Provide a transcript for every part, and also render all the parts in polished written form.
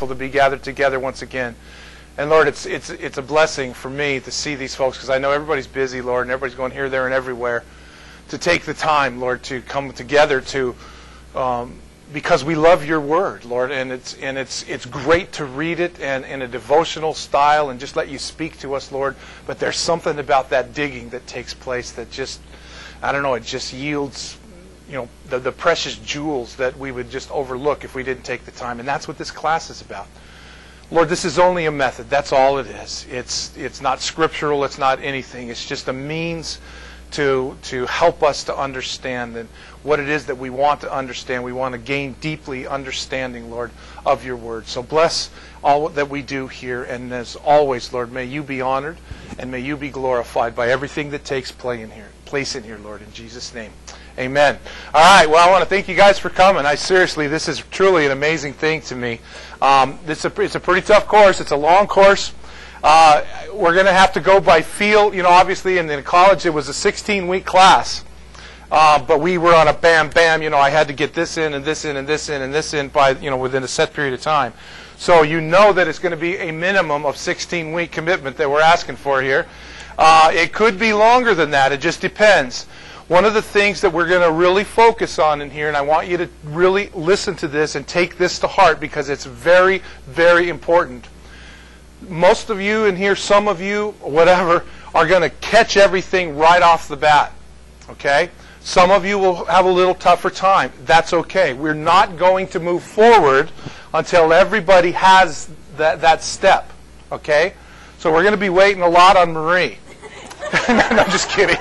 grateful to be gathered together once again. And Lord, it's a blessing for me to see these folks, because I know everybody's busy, Lord, and everybody's going here, there, and everywhere, to take the time, Lord, to come together to because we love your word, Lord, and it's great to read it and in a devotional style and just let you speak to us, Lord. But there's something about that digging that takes place that just, I don't know, it just yields, the precious jewels that we would just overlook if we didn't take the time. And that's what this class is about. Lord, this is only a method. That's all it is. It's not scriptural. It's not anything. It's just a means to help us to understand and what it is that we want to understand. We want to gain deeply understanding, Lord, of your word. So bless all that we do here. And as always, Lord, may you be honored and may you be glorified by everything that takes place in here, Lord, in Jesus' name. Amen. All right, well, I want to thank you guys for coming. Seriously, this is truly an amazing thing to me. It's a pretty tough course. It's a long course. We're going to have to go by feel. Obviously in college it was a 16-week class. But we were on a bam, I had to get this in and this in and this in and this in by, within a set period of time. So that it's going to be a minimum of 16-week commitment that we're asking for here. It could be longer than that. It just depends. One of the things that we're going to really focus on in here, and I want you to really listen to this and take this to heart because it's very, very important. Most of you in here, some of you, whatever, are going to catch everything right off the bat. Okay? Some of you will have a little tougher time. That's okay. We're not going to move forward until everybody has that step. Okay? So we're going to be waiting a lot on Marie. No, I'm just kidding.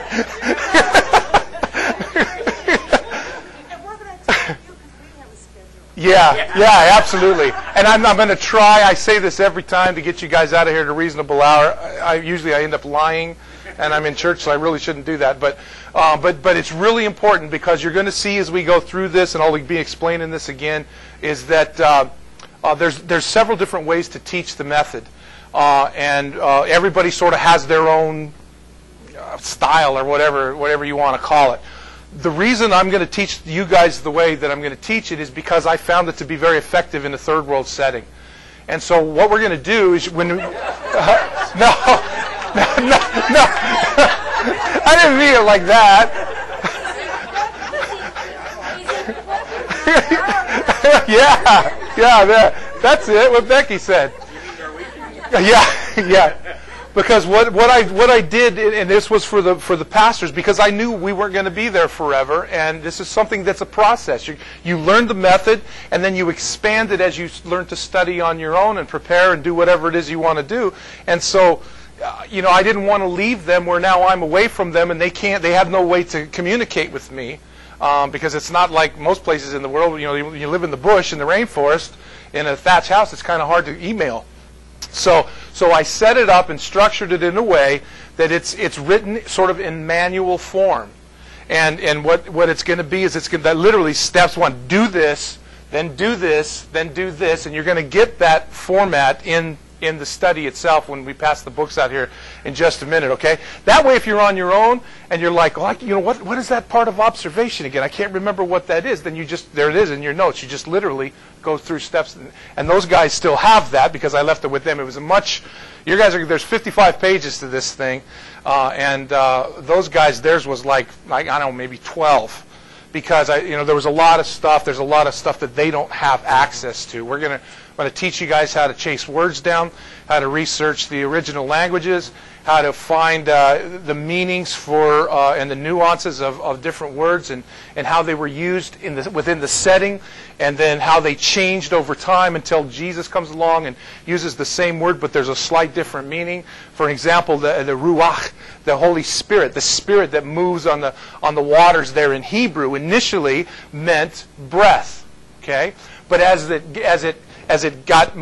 Yeah, absolutely. And I'm going to try, I say this every time, to get you guys out of here at a reasonable hour. Usually I end up lying, and I'm in church, so I really shouldn't do that. But it's really important because you're going to see as we go through this, and I'll be explaining this again, is that there's several different ways to teach the method. And everybody sort of has their own style or whatever you want to call it. The reason I'm going to teach you guys the way that I'm going to teach it is because I found it to be very effective in a third world setting. And so what we're going to do is when no, I didn't mean it like that. That's it, what Becky said. Yeah. Because what I did, and this was for the pastors, because I knew we weren't going to be there forever, and this is something that's a process. You learn the method, and then you expand it as you learn to study on your own and prepare and do whatever it is you want to do. And so, I didn't want to leave them where now I'm away from them, and they have no way to communicate with me, because it's not like most places in the world. You live in the bush, in the rainforest, in a thatched house. It's kind of hard to email. So I set it up and structured it in a way that it's written sort of in manual form. And what it's going to be is that literally steps one, do this, then do this, then do this, and you're going to get that format in the study itself when we pass the books out here in just a minute, okay? That way if you're on your own and you're like, what is that part of observation again? I can't remember what that is. Then there it is in your notes. You just literally go through steps. And those guys still have that because I left it with them. It was there's 55 pages to this thing. And those guys, theirs was like, I don't know, maybe 12. Because there was a lot of stuff. There's a lot of stuff that they don't have access to. I'm going to teach you guys how to chase words down, how to research the original languages, how to find the meanings for and the nuances of different words and how they were used within the setting, and then how they changed over time until Jesus comes along and uses the same word, but there's a slight different meaning. For example, the Ruach, the Holy Spirit, the Spirit that moves on the waters there in Hebrew initially meant breath. Okay, but as it got,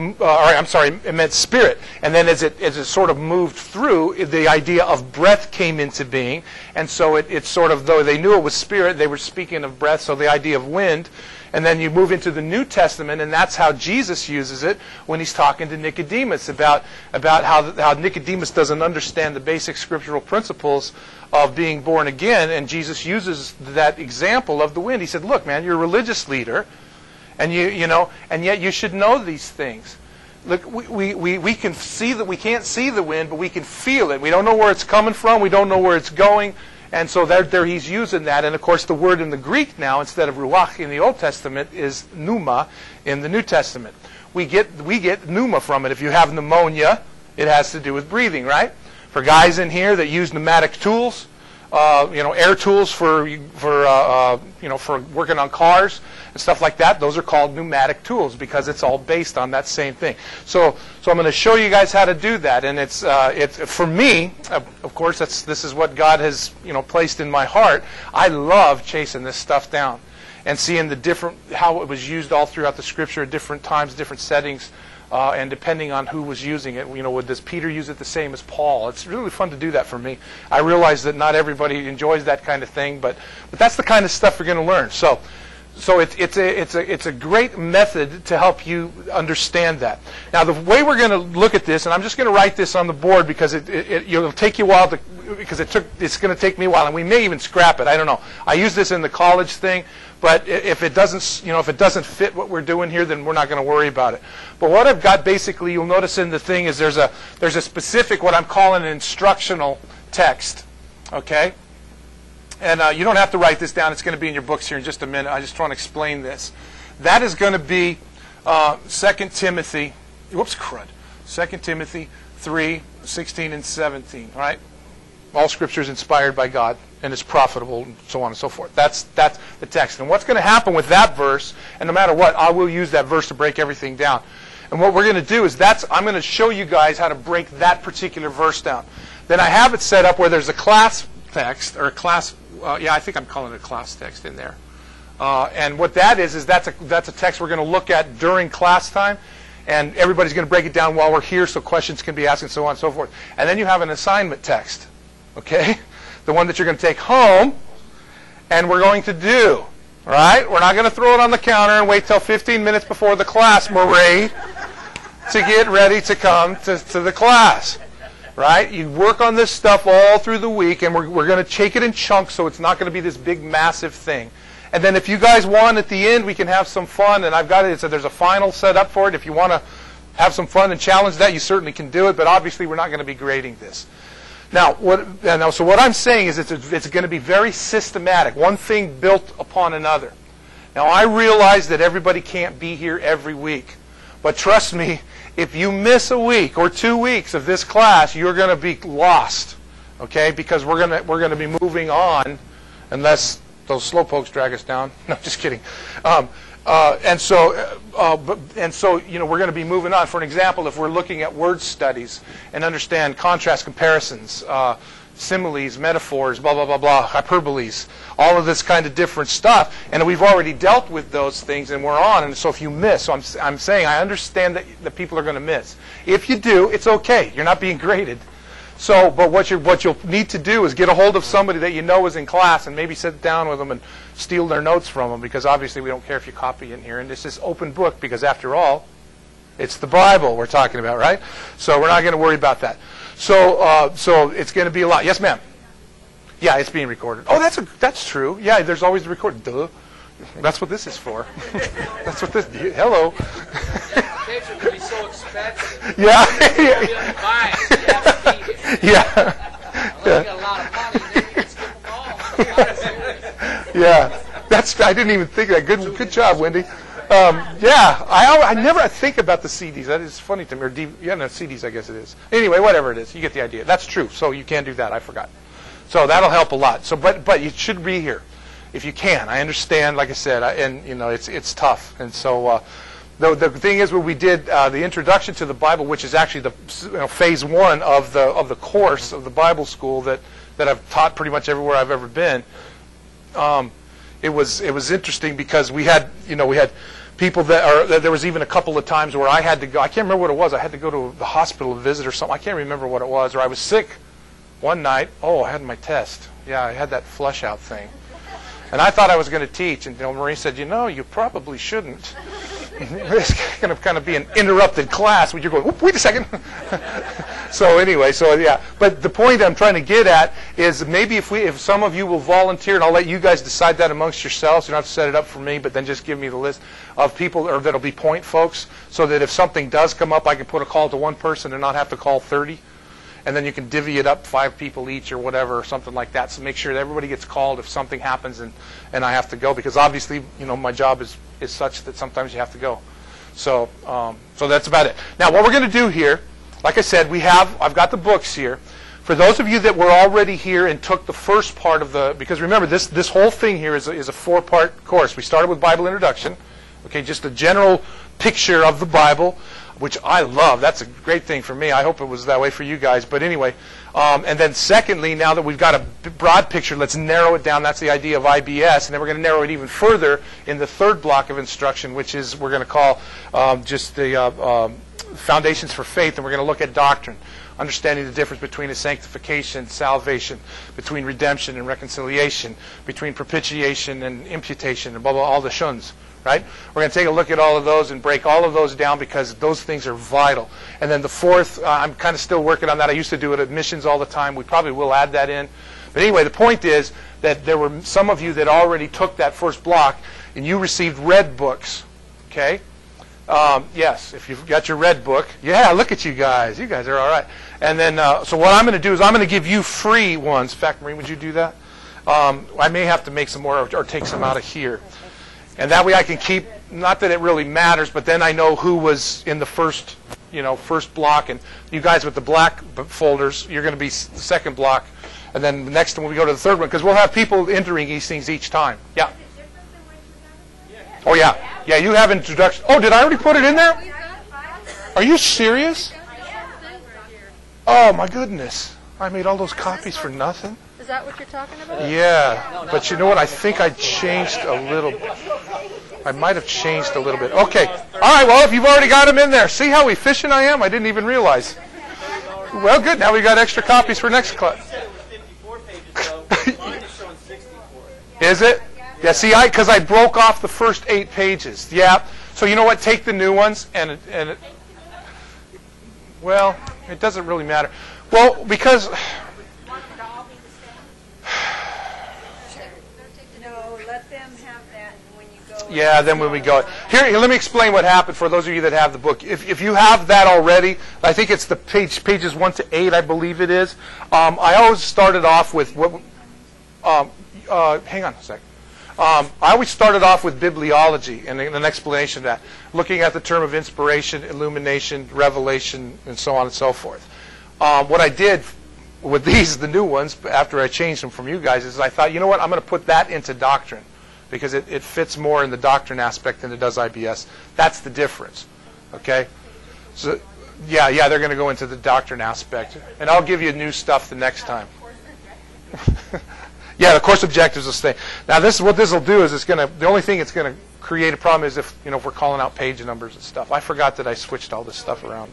it meant spirit. And then as it sort of moved through, the idea of breath came into being. And so it sort of, though they knew it was spirit, they were speaking of breath, so the idea of wind. And then you move into the New Testament, and that's how Jesus uses it when he's talking to Nicodemus about how Nicodemus doesn't understand the basic scriptural principles of being born again. And Jesus uses that example of the wind. He said, look, man, you're a religious leader. And and yet you should know these things. Look, we can see that we can't see the wind, but we can feel it. We don't know where it's coming from. We don't know where it's going. And so there he's using that. And of course, the word in the Greek now, instead of ruach in the Old Testament, is pneuma in the New Testament. We get pneuma from it. If you have pneumonia, it has to do with breathing, right? For guys in here that use pneumatic tools, air tools for working on cars and stuff like that, those are called pneumatic tools because it's all based on that same thing. So I'm going to show you guys how to do that, and it's for me, of course, this is what God has placed in my heart. I love chasing this stuff down and seeing how it was used all throughout the Scripture at different times, different settings. And depending on who was using it, does Peter use it the same as Paul? It's really fun to do that for me. I realize that not everybody enjoys that kind of thing, but that's the kind of stuff you're going to learn. So it's a great method to help you understand that. Now, the way we're going to look at this, and I'm just going to write this on the board because it'll take you a while because it's going to take me a while, and we may even scrap it. I don't know. I use this in the college thing. But if it doesn't fit what we're doing here, then we're not going to worry about it. But what I've got basically, you'll notice in the thing is there's a specific, what I'm calling an instructional text. Okay? And you don't have to write this down. It's going to be in your books here in just a minute. I just want to explain this. That is going to be 2 Timothy 3:16 and 17. All right? All Scripture is inspired by God and is profitable, and so on and so forth. That's the text. And what's going to happen with that verse, and no matter what, I will use that verse to break everything down. And what we're going to do is I'm going to show you guys how to break that particular verse down. Then I have it set up where there's a class text, or a class, I think I'm calling it a class text in there. And what that is that's a text we're going to look at during class time. And everybody's going to break it down while we're here so questions can be asked and so on and so forth. And then you have an assignment text. Okay? The one that you're going to take home, and we're going to do. All right? We're not going to throw it on the counter and wait till 15 minutes before the class, Marie, to get ready to come to the class. Right? You work on this stuff all through the week, and we're going to take it in chunks so it's not going to be this big, massive thing. And then if you guys want, at the end, we can have some fun, and I've got it. So there's a final set up for it. If you want to have some fun and challenge that, you certainly can do it, but obviously we're not going to be grading this. Now, so what I'm saying is it's going to be very systematic, one thing built upon another. Now, I realize that everybody can't be here every week, but trust me, if you miss a week or 2 weeks of this class, you're going to be lost, okay? Because we're going to be moving on, unless those slowpokes drag us down. No, just kidding. And so we're going to be moving on. For an example, if we're looking at word studies and understand contrast comparisons, similes, metaphors, blah, blah, blah, blah, hyperboles, all of this kind of different stuff, and we've already dealt with those things and we're on, and so if you miss, so I'm saying I understand that people are going to miss. If you do, it's okay. You're not being graded. So, but what you'll need to do is get a hold of somebody that you know is in class and maybe sit down with them and steal their notes from them, because obviously we don't care if you copy in here. And this is open book because, after all, it's the Bible we're talking about, right? So we're not going to worry about that. So it's going to be a lot. Yes, ma'am? Yeah, it's being recorded. Oh, that's true. Yeah, there's always the recording. Duh. That's what this is for. That's what this. Hello. Picture would be so expensive. Yeah. Yeah. Got a lot of money. Maybe you can skip them all. Yeah. I didn't even think of that. Good job, Wendy. Yeah. I never think about the CDs. That is funny to me. Or CDs, I guess it is. Anyway, whatever it is, you get the idea. That's true. So you can do that. I forgot. So that'll help a lot. So, but you should be here if you can. I understand. Like I said, it's tough. And so. The thing is, when we did the introduction to the Bible, which is actually the phase 1 of the course of the Bible school that I've taught pretty much everywhere I've ever been, it was interesting because we had people there was even a couple of times where I had to go. I can't remember what it was. I had to go to the hospital to visit or something. I can't remember what it was. Or I was sick one night. Oh, I had my test. Yeah, I had that flush out thing. And I thought I was going to teach, and Marie said, you probably shouldn't. It's going to kind of be an interrupted class where you're going, wait a second. So anyway, so yeah. But the point I'm trying to get at is maybe if some of you will volunteer, and I'll let you guys decide that amongst yourselves. You don't have to set it up for me, but then just give me the list of people, or that'll be point folks, so that if something does come up, I can put a call to one person and not have to call 30. And then you can divvy it up 5 people each or whatever, or something like that. So make sure that everybody gets called if something happens and I have to go, because obviously, my job is such that sometimes you have to go. So so that's about it. Now, what we're going to do here, like I said, I've got the books here. For those of you that were already here and took the first part of because remember, this whole thing here is a 4-part course. We started with Bible introduction, okay, just a general picture of the Bible, which I love. That's a great thing for me. I hope it was that way for you guys. But anyway, and then secondly, now that we've got a broad picture, let's narrow it down. That's the idea of IBS. And then we're going to narrow it even further in the third block of instruction, which is we're going to call just the foundations for faith. And we're going to look at doctrine, understanding the difference between a sanctification, salvation, between redemption and reconciliation, between propitiation and imputation, and blah, blah, all the shuns. Right? We're going to take a look at all of those and break all of those down, because those things are vital. And then the fourth, I'm kind of still working on that. I used to do it at missions all the time. We probably will add that in. But anyway, the point is that there were some of you that already took that first block, and you received red books. Okay? Yes, if you've got your red book. Yeah, look at you guys. You guys are all right. And then, so what I'm going to do is I'm going to give you free ones. In fact, Maureen, would you do that? I may have to make some more or take some out of here. And that way I can keep, not that it really matters, but then I know who was in the first block. And you guys with the black folders, you're going to be the second block. And then the next one we go to the third one, because we'll have people entering these things each time. Yeah. Oh, yeah. Yeah, you have introduction. Oh, did I already put it in there? Are you serious? Oh, my goodness. I made all those copies for nothing. Is that what you're talking about? Yeah, but you know what? I think I changed a little. I might have changed a little bit. Okay. All right, well, if you've already got them in there. See how efficient I am? I didn't even realize. Well, good. Now we've got extra copies for next class. Is it? Yeah, see, because I broke off the first 8 pages. Yeah. So you know what? Take the new ones, well, it doesn't really matter. Well, because... Yeah, then when we go. Here, let me explain what happened for those of you that have the book. If you have that already, I think it's the pages 1 to 8, I believe it is. I always started off with what. Hang on a sec. I always started off with bibliology and an explanation of that, looking at the term of inspiration, illumination, revelation, and so on and so forth. What I did with these, the new ones, after I changed them from you guys, is I thought, you know what, I'm going to put that into doctrine, because it fits more in the doctrine aspect than it does IBS. That's the difference. Okay? So, yeah, they're going to go into the doctrine aspect. And I'll give you new stuff the next time. Yeah, the course objectives will stay. Now, what this will do is the only thing it's going to create a problem is if we're calling out page numbers and stuff. I forgot that I switched all this stuff around.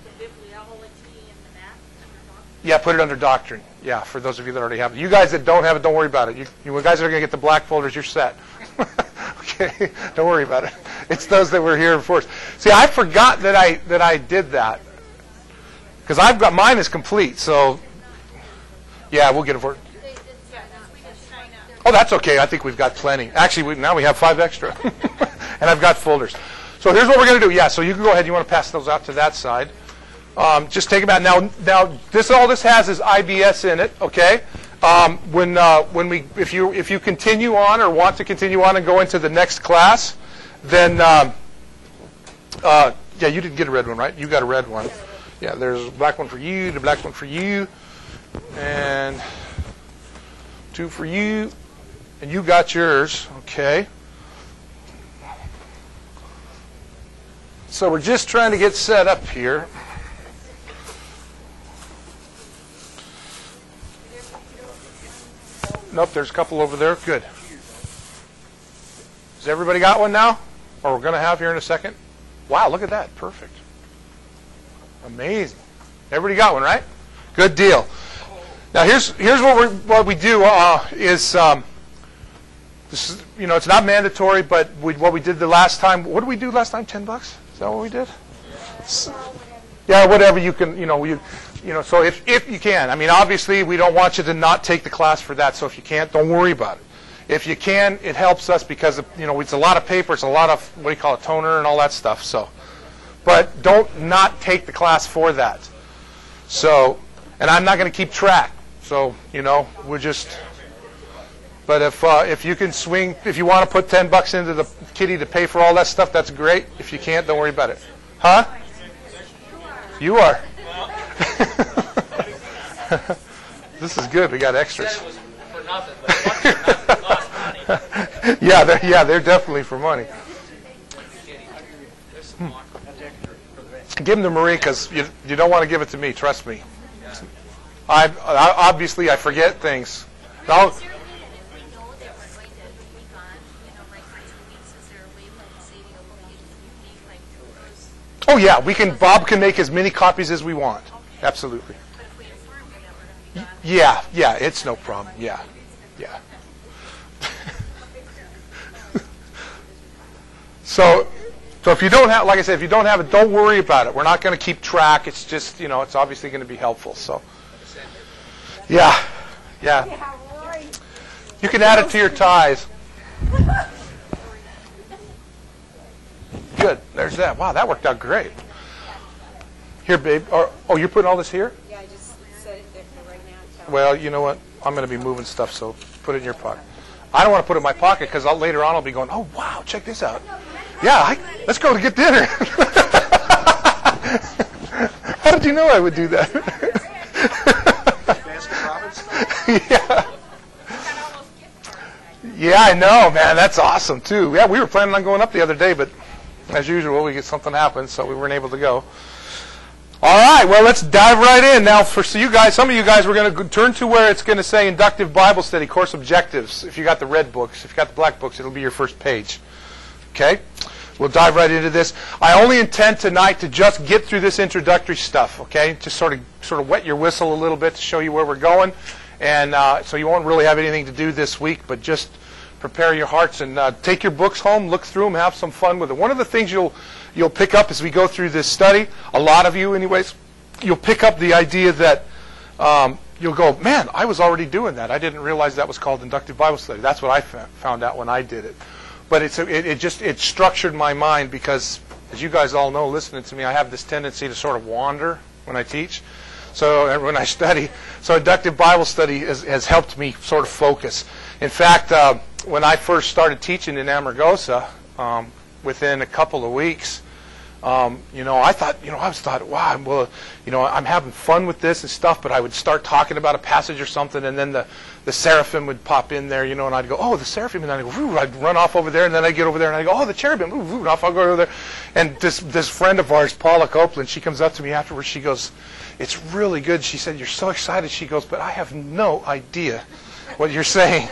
Yeah, put it under doctrine. Yeah, for those of you that already have it. You guys that don't have it, don't worry about it. You guys that are going to get the black folders, you're set. Okay, don't worry about it. It's those that were here before. See, I forgot that I did that, because I've got mine is complete. So, yeah, we'll get it for it. Oh, that's okay. I think we've got plenty. Actually, now we have 5 extra, and I've got folders. So here's what we're going to do. Yeah, so you can go ahead. You want to pass those out to that side. Just take them out. Now, all this has is IBS in it. Okay. If you continue on or want to continue on and go into the next class, then yeah, you didn't get a red one, right? You got a red one. Yeah, there's a black one for you, the black one for you, and 2 for you, and you got yours. Okay. So we're just trying to get set up here. Nope, there's a couple over there. Good. Has everybody got one now? Or we're going to have here in a second? Wow, look at that. Perfect. Amazing. Everybody got one, right? Good deal. Now here's what we do is this is, it's not mandatory, but what we did the last time. What did we do last time? $10? Is that what we did? Yeah, whatever you can, so if you can. I mean, obviously, we don't want you to not take the class for that, so if you can't, don't worry about it. If you can, it helps us because, it's a lot of paper, it's a lot of, toner and all that stuff, so. But don't not take the class for that. So, and I'm not going to keep track, so, we're just, but if you can swing, if you want to put $10 into the kitty to pay for all that stuff, that's great. If you can't, don't worry about it. Huh? You are. This is good. We got extras. Said it was for nothing, but it cost money. Yeah, they're definitely for money. Give them to Marie because you don't want to give it to me. Trust me. Obviously I forget things. No. Oh yeah, Bob can make as many copies as we want. Absolutely. Yeah, it's no problem. Yeah. So if you don't have, like I said, if you don't have it, don't worry about it. We're not going to keep track. It's just, it's obviously going to be helpful. So, yeah. You can add it to your ties. Good. There's that. Wow, that worked out great. Here, babe. You're putting all this here? Yeah, I just set it there for right now. Well, you know what? I'm going to be moving stuff, so put it in your pocket. I don't want to put it in my pocket because later on I'll be going, oh, wow, check this out. Yeah, let's go to get dinner. How did you know I would do that? Yeah, I know, man. That's awesome, too. Yeah, we were planning on going up the other day, but as usual, something happened, so we weren't able to go. All right, well, let's dive right in. Now, some of you guys, we're going to turn to where it's going to say Inductive Bible Study, Course Objectives. If you got the red books, if you got the black books, it'll be your first page. Okay? We'll dive right into this. I only intend tonight to just get through this introductory stuff, okay? Just sort of wet your whistle a little bit to show you where we're going. And so you won't really have anything to do this week, but just prepare your hearts and take your books home, look through them, have some fun with it. One of the things you'll pick up as we go through this study, a lot of you anyways, you'll pick up the idea that you'll go, man, I was already doing that. I didn't realize that was called Inductive Bible Study. That's what I found out when I did it. But it structured my mind because, as you guys all know, listening to me, I have this tendency to sort of wander when I teach. So when I study, so Inductive Bible Study has helped me sort of focus. In fact, when I first started teaching in Amargosa, within a couple of weeks, I thought, wow, well, I'm having fun with this and stuff, but I would start talking about a passage or something, and then the seraphim would pop in there, and I'd go, oh, the seraphim, and I'd go, whoo, I'd run off over there, and then I'd get over there, and I'd go, oh, the cherubim, whoo, and off I'll go over there. And this friend of ours, Paula Copeland, she comes up to me afterwards, she goes, it's really good. She said, you're so excited. She goes, but I have no idea what you're saying.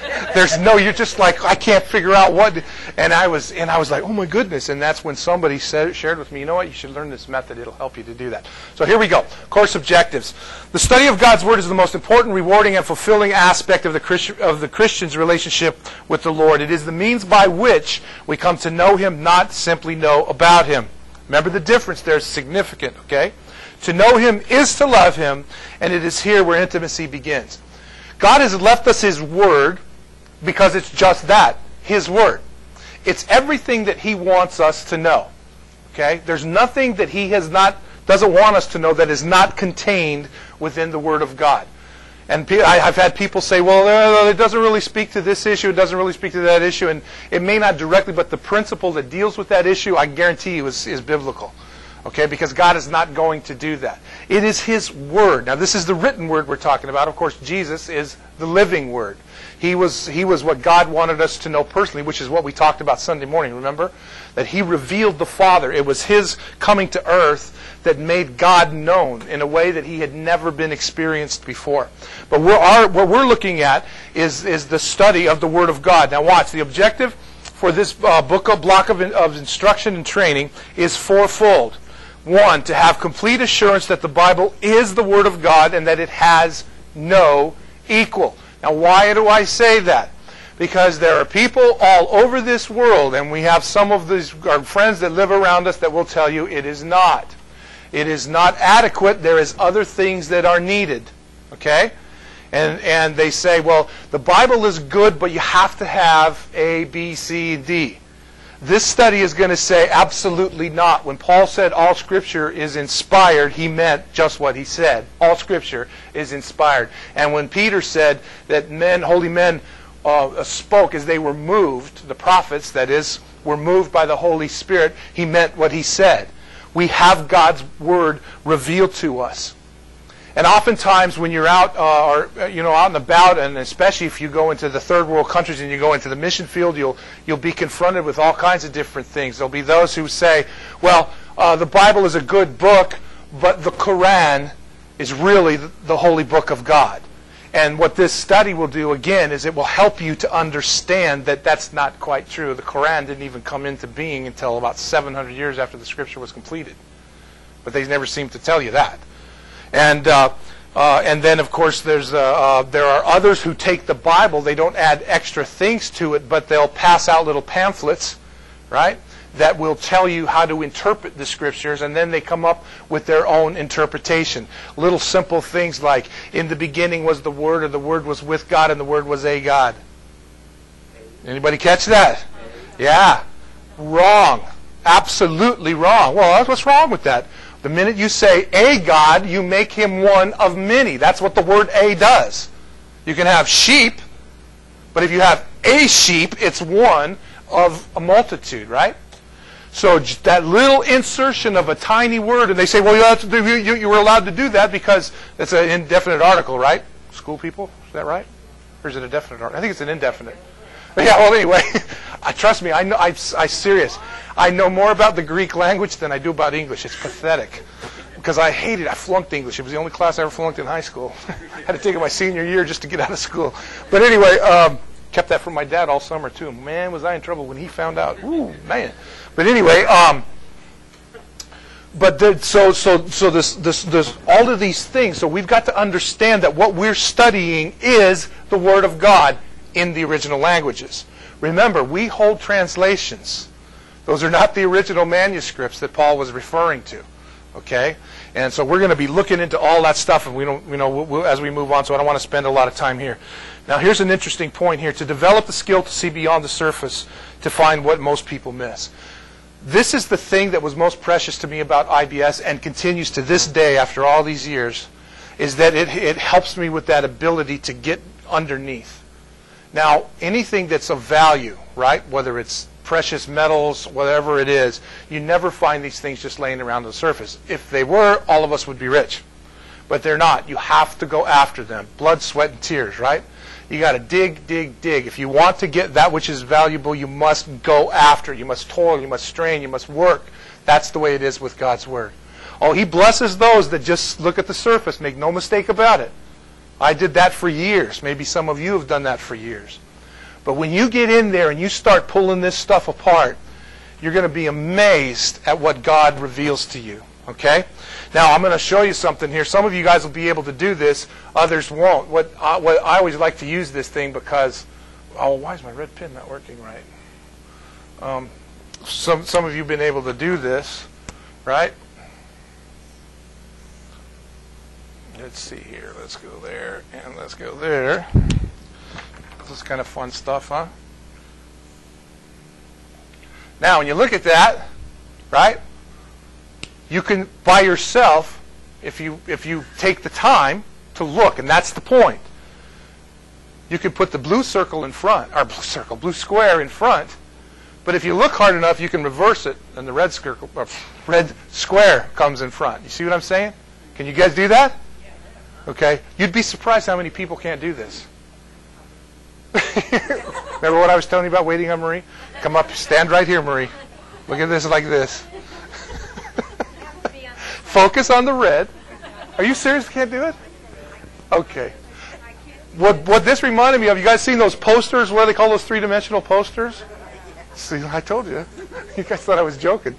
You're just like, I can't figure out what. And I was like, oh my goodness. And that's when somebody shared with me, you know what, you should learn this method. It'll help you to do that. So here we go. Course objectives. The study of God's Word is the most important, rewarding, and fulfilling aspect of the Christian's relationship with the Lord. It is the means by which we come to know Him, not simply know about Him. Remember the difference there is significant, okay? To know Him is to love Him, and it is here where intimacy begins. God has left us His Word because it's just that, His Word. It's everything that He wants us to know. Okay? There's nothing that He doesn't want us to know that is not contained within the Word of God. And I've had people say, well, it doesn't really speak to this issue, it doesn't really speak to that issue, and it may not directly, but the principle that deals with that issue, I guarantee you, is biblical. Okay, because God is not going to do that. It is His Word. Now, this is the written Word we're talking about. Of course, Jesus is the living Word. He was what God wanted us to know personally, which is what we talked about Sunday morning, remember? That He revealed the Father. It was His coming to earth that made God known in a way that He had never been experienced before. But what we're looking at is the study of the Word of God. Now watch, the objective for this block of instruction and training is fourfold. One, to have complete assurance that the Bible is the Word of God and that it has no equal. Now, why do I say that? Because there are people all over this world, and we have some of our friends that live around us that will tell you it is not. It is not adequate. There is other things that are needed. Okay? And they say, well, the Bible is good, but you have to have A, B, C, and D. This study is going to say absolutely not. When Paul said all Scripture is inspired, he meant just what he said. All Scripture is inspired. And when Peter said that holy men spoke as they were moved, the prophets, that is, were moved by the Holy Spirit, he meant what he said. We have God's Word revealed to us. And oftentimes when you're out, out and about, and especially if you go into the third world countries and you go into the mission field, you'll be confronted with all kinds of different things. There'll be those who say, well, the Bible is a good book, but the Quran is really the holy book of God. And what this study will do, again, is it will help you to understand that that's not quite true. The Quran didn't even come into being until about 700 years after the Scripture was completed. But they never seem to tell you that. And then, of course, there are others who take the Bible. They don't add extra things to it, but they'll pass out little pamphlets, right, that will tell you how to interpret the Scriptures, and then they come up with their own interpretation. Little simple things like, in the beginning was the Word, or the Word was with God, and the Word was a God. Anybody catch that? Yeah. Wrong. Absolutely wrong. Well, what's wrong with that? The minute you say a God, you make him one of many. That's what the word a does. You can have sheep, but if you have a sheep, it's one of a multitude, right? So that little insertion of a tiny word, and they say, well, you were allowed to do that because it's an indefinite article, right? School people, is that right? Or is it a definite article? I think it's an indefinite. Yeah, well, anyway, trust me, I'm serious. I know more about the Greek language than I do about English. It's pathetic. Because I hated it. I flunked English. It was the only class I ever flunked in high school. I had to take it my senior year just to get out of school. But anyway, kept that from my dad all summer, too. Man, was I in trouble when he found out. Ooh, man. But anyway, so this all of these things. So we've got to understand that what we're studying is the Word of God in the original languages. Remember, we hold translations. Those are not the original manuscripts that Paul was referring to. Okay? And so we're going to be looking into all that stuff, and as we move on, so I don't want to spend a lot of time here. Now, here's an interesting point here. To develop the skill to see beyond the surface, to find what most people miss. This is the thing that was most precious to me about IBS, and continues to this day after all these years, is that it helps me with that ability to get underneath. Now, anything that's of value, right, whether it's precious metals, whatever it is, you never find these things just laying around on the surface. If they were, all of us would be rich. But they're not. You have to go after them. Blood, sweat, and tears, right? You got to dig, dig, dig. If you want to get that which is valuable, you must go after. You must toil, you must strain, you must work. That's the way it is with God's Word. Oh, He blesses those that just look at the surface. Make no mistake about it. I did that for years. Maybe some of you have done that for years. But when you get in there and you start pulling this stuff apart, you're going to be amazed at what God reveals to you. Okay? Now, I'm going to show you something here. Some of you guys will be able to do this. Others won't. What I always like to use this thing because... Oh, why is my red pen not working right? Some of you have been able to do this, right? Let's see here. Let's go there, and let's go there. This is kind of fun stuff, huh? Now, when you look at that, right, you can, by yourself, if you take the time to look, and that's the point, you can put the blue circle in front, or blue square in front, but if you look hard enough, you can reverse it, and the red square comes in front. You see what I'm saying? Can you guys do that? Okay. You'd be surprised how many people can't do this. Remember what I was telling you about waiting on Marie? Come up, stand right here, Marie. Look at this like this. Focus on the red. Are you serious? Can't do it? Okay. What this reminded me of, you guys seen those posters? What do they call those three-dimensional posters? See, I told you. You guys thought I was joking.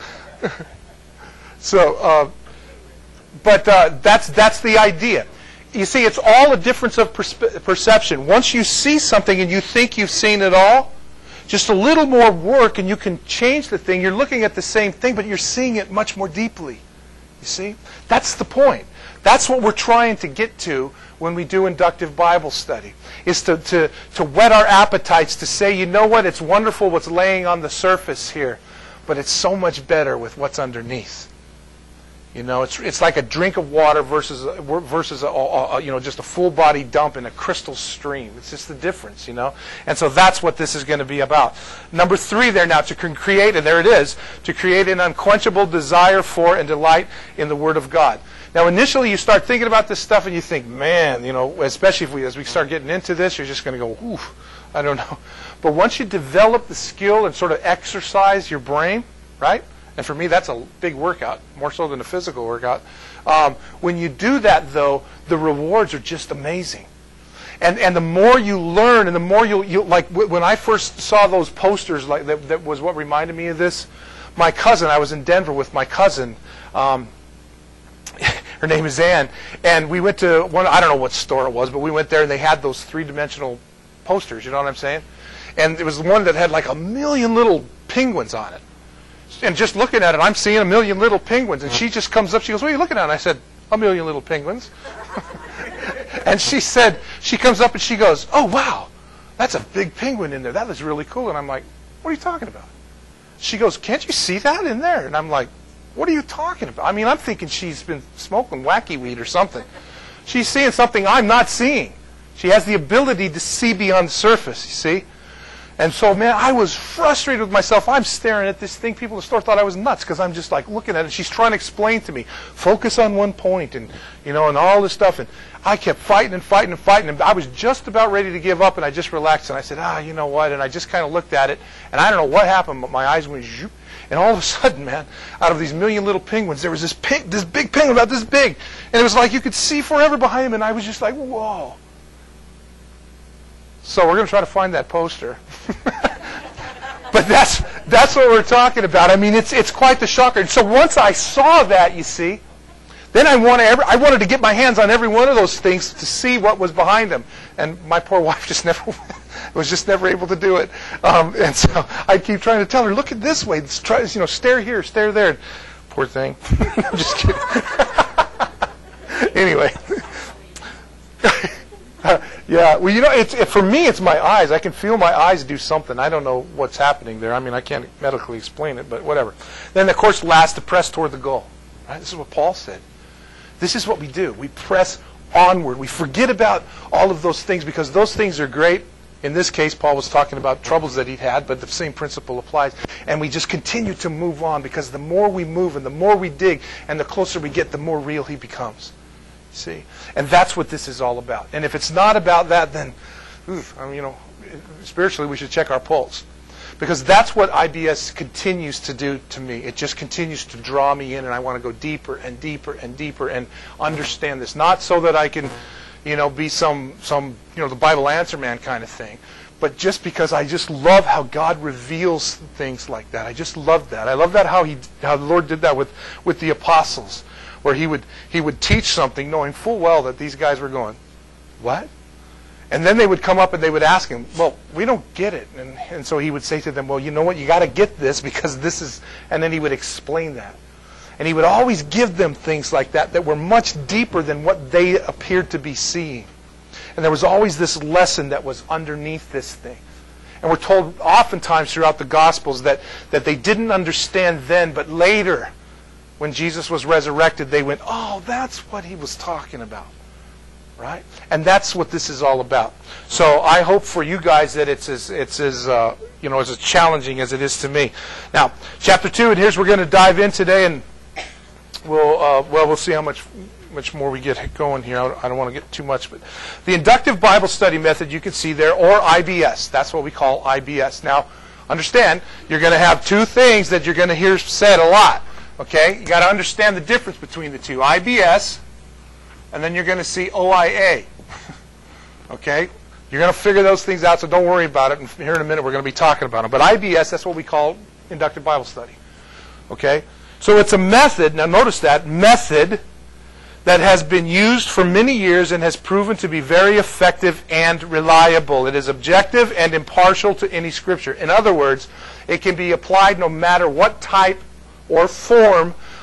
So, but that's the idea. You see, it's all a difference of perception. Once you see something and you think you've seen it all, just a little more work and you can change the thing. You're looking at the same thing, but you're seeing it much more deeply. You You see? That's the point. That's what we're trying to get to when we do inductive Bible study, is to whet our appetites, to say, you know what, it's wonderful what's laying on the surface here, but it's so much better with what's underneath. You know, it's like a drink of water versus just a full body dump in a crystal stream. It's just the difference, you know. And so that's what this is going to be about. Number 3 there now, to create, and there it is, to create an unquenchable desire for and delight in the Word of God. Now, initially, you start thinking about this stuff, and you think, man, you know, especially as we start getting into this, you're just going to go, oof, I don't know. But once you develop the skill and sort of exercise your brain, right? And for me, that's a big workout, more so than a physical workout. When you do that, though, the rewards are just amazing. And the more you learn, and the more you like, when I first saw those posters, like that was what reminded me of this. My cousin, I was in Denver with my cousin. Her name is Ann, and we went to one, I don't know what store it was, but we went there and they had those 3-dimensional posters, you know what I'm saying? And it was one that had like 1 million little penguins on it. And just looking at it, I'm seeing 1 million little penguins, and she just comes up, she goes, what are you looking at? And I said, 1 million little penguins. And she said, she comes up and she goes, oh wow, that's a big penguin in there. That looks really cool. And I'm like, what are you talking about? She goes, can't you see that in there? And I'm like, what are you talking about? I mean, I'm thinking she's been smoking wacky weed or something. She's seeing something I'm not seeing. She has the ability to see beyond the surface, you see? And so, man, I was frustrated with myself. I'm staring at this thing. People in the store thought I was nuts because I'm just like looking at it. She's trying to explain to me, focus on one point, and you know, and all this stuff. And I kept fighting and fighting and fighting. And I was just about ready to give up, and I just relaxed. And I said, you know what? And I just kind of looked at it, and I don't know what happened, but my eyes went zoop. And all of a sudden, man, out of these 1 million little penguins, there was this big penguin about this big. And it was like you could see forever behind him, and I was just like, whoa. So we're going to try to find that poster. But that's what we're talking about. I mean, it's quite the shocker. And so once I saw that, you see, then I wanted to get my hands on every one of those things to see what was behind them. And my poor wife was just never able to do it. And so I keep trying to tell her, look at this way. Try, you know, stare here, stare there. Poor thing. I'm just kidding. Anyway. Yeah, well, you know, for me, it's my eyes. I can feel my eyes do something. I don't know what's happening there. I mean, I can't medically explain it, but whatever. Then, of course, last, to press toward the goal. Right? This is what Paul said. This is what we do. We press onward. We forget about all of those things because those things are great. In this case, Paul was talking about troubles that he'd had, but the same principle applies. And we just continue to move on because the more we move and the more we dig and the closer we get, the more real he becomes. See? And that's what this is all about. And if it's not about that, then, I mean, you know, spiritually we should check our pulse. Because that's what IBS continues to do to me. It just continues to draw me in, and I want to go deeper and deeper and deeper and understand this. Not so that I can, you know, be some the Bible answer man kind of thing, but just because I just love how God reveals things like that. I just love that. I love that how the Lord did that with the apostles, where he would teach something knowing full well that these guys were going, what? And then they would come up and they would ask him, well, we don't get it. And so he would say to them, well, you know what, you got to get this because this is, and then he would explain that. And he would always give them things like that were much deeper than what they appeared to be seeing. And there was always this lesson that was underneath this thing. And we're told oftentimes throughout the Gospels that they didn't understand then, but later, when Jesus was resurrected, they went, oh, that's what he was talking about. Right? And that's what this is all about. So I hope for you guys that it's as challenging as it is to me. Now, chapter 2, and here's where we're going to dive in today, and we'll see how much more we get going here. I don't want to get too much, but the inductive Bible study method you can see there, or IBS. That's what we call IBS. Now, understand, you're going to have two things that you're going to hear said a lot. Okay? You got to understand the difference between the two. IBS, and then you're going to see OIA. Okay? You're going to figure those things out, so don't worry about it. And here in a minute, we're going to be talking about them. But IBS, that's what we call inductive Bible study. Okay? So it's a method, now notice that, method that has been used for many years and has proven to be very effective and reliable. It is objective and impartial to any scripture. In other words, it can be applied no matter what type or form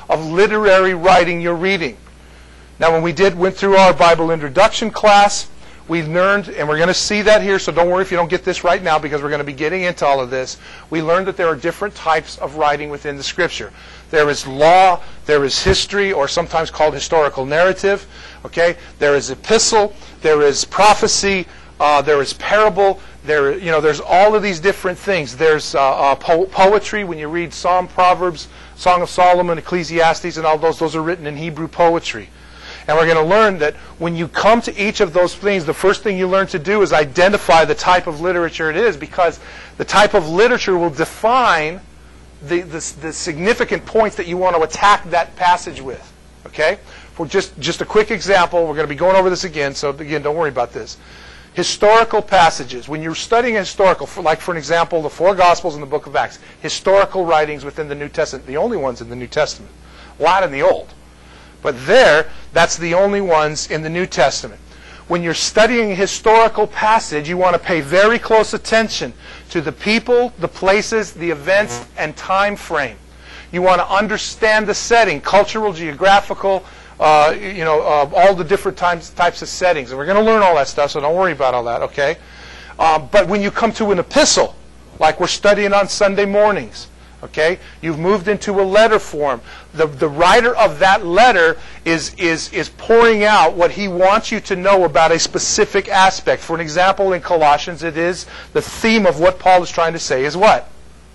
of literary writing you're reading. Now, when we went through our Bible introduction class, we learned, and we're going to see that here, so don't worry if you don't get this right now because we're going to be getting into all of this. We learned that there are different types of writing within the Scripture. There is law, there is history, or sometimes called historical narrative. Okay, there is epistle, there is prophecy, there is parable. There's all of these different things. There's poetry. When you read Psalm, Proverbs, Song of Solomon, Ecclesiastes, and all those are written in Hebrew poetry. And we're going to learn that when you come to each of those things, the first thing you learn to do is identify the type of literature it is, because the type of literature will define the significant points that you want to attack that passage with. Okay? For just a quick example, we're going to be going over this again, so again, don't worry about this. Historical passages. When you're studying historical, for an example, the 4 Gospels and the book of Acts, historical writings within the New Testament, the only ones in the New Testament. A lot in the Old. But that's the only ones in the New Testament. When you're studying a historical passage, you want to pay very close attention to the people, the places, the events, and time frame. You want to understand the setting, cultural, geographical, all the different types of settings. And we're going to learn all that stuff, so don't worry about all that, okay? But when you come to an epistle, like we're studying on Sunday mornings, okay, you've moved into a letter form. The writer of that letter is pouring out what he wants you to know about a specific aspect. For an example, in Colossians, it is the theme of what Paul is trying to say is what?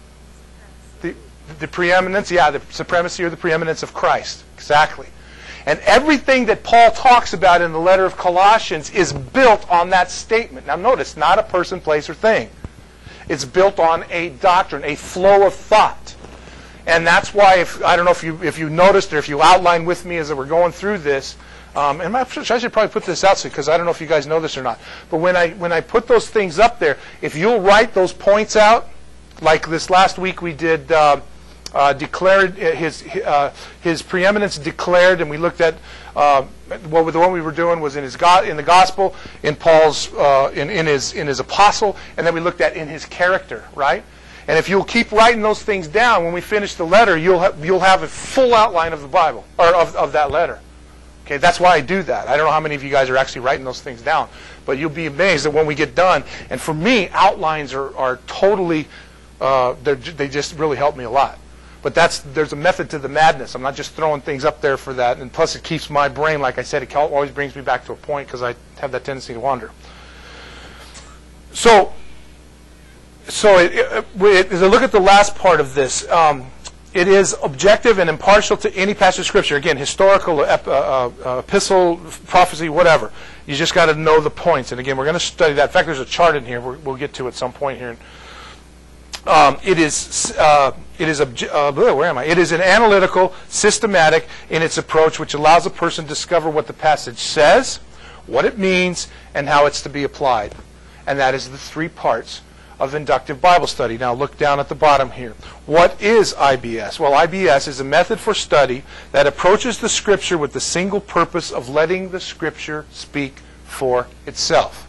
The preeminence, the supremacy or the preeminence of Christ. Exactly. And everything that Paul talks about in the letter of Colossians is built on that statement. Now notice, not a person, place, or thing. It's built on a doctrine, a flow of thought. And that's why, I don't know if you noticed or if you outlined with me as we're going through this, and I should probably put this out because I don't know if you guys know this or not. But when I put those things up there, if you'll write those points out, like this last week we did declared his preeminence declared, and we looked at the one we were doing was in the gospel, in Paul's in his apostle, and then we looked at in his character, right? And if you'll keep writing those things down, when we finish the letter, you'll have a full outline of the Bible or of that letter. Okay, that's why I do that. I don't know how many of you guys are actually writing those things down, but you'll be amazed that when we get done. And for me, outlines are totally they just really help me a lot. But there's a method to the madness. I'm not just throwing things up there for that. And plus, it keeps my brain, like I said, it always brings me back to a point because I have that tendency to wander. So as I look at the last part of this, it is objective and impartial to any passage of Scripture. Again, historical, epistle, prophecy, whatever. You just got to know the points. And again, we're going to study that. In fact, there's a chart in here. We'll get to at some point here. It is an analytical, systematic in its approach, which allows a person to discover what the passage says, what it means, and how it's to be applied. And that is the 3 parts of inductive Bible study. Now look down at the bottom here. What is IBS? Well, IBS is a method for study that approaches the Scripture with the single purpose of letting the Scripture speak for itself.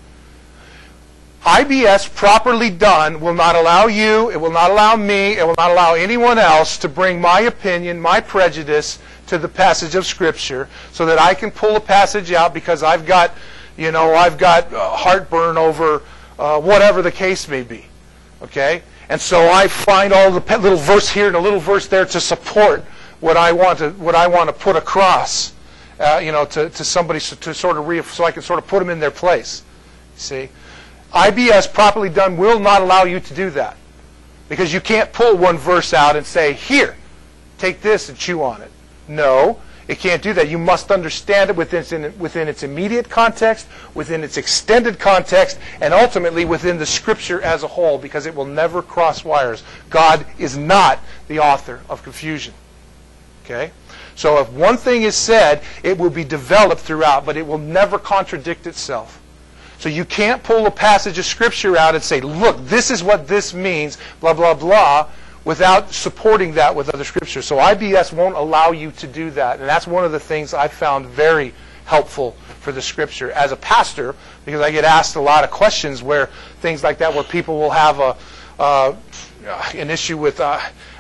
IBS properly done will not allow you, it will not allow me, it will not allow anyone else to bring my opinion, my prejudice to the passage of Scripture so that I can pull a passage out because I've got heartburn over whatever the case may be. Okay? And so I find all the little verse here and a little verse there to support what I want to put across, to somebody to sort of so I can sort of put them in their place. See? IBS properly done will not allow you to do that. Because you can't pull one verse out and say, here, take this and chew on it. No, it can't do that. You must understand it within its immediate context, within its extended context, and ultimately within the Scripture as a whole, because it will never cross wires. God is not the author of confusion. Okay? So if one thing is said, it will be developed throughout, but it will never contradict itself. So you can't pull a passage of Scripture out and say, look, this is what this means, blah, blah, blah, without supporting that with other Scriptures. So IBS won't allow you to do that. And that's one of the things I found very helpful for the Scripture as a pastor, because I get asked a lot of questions where things like that, where people will have an issue with,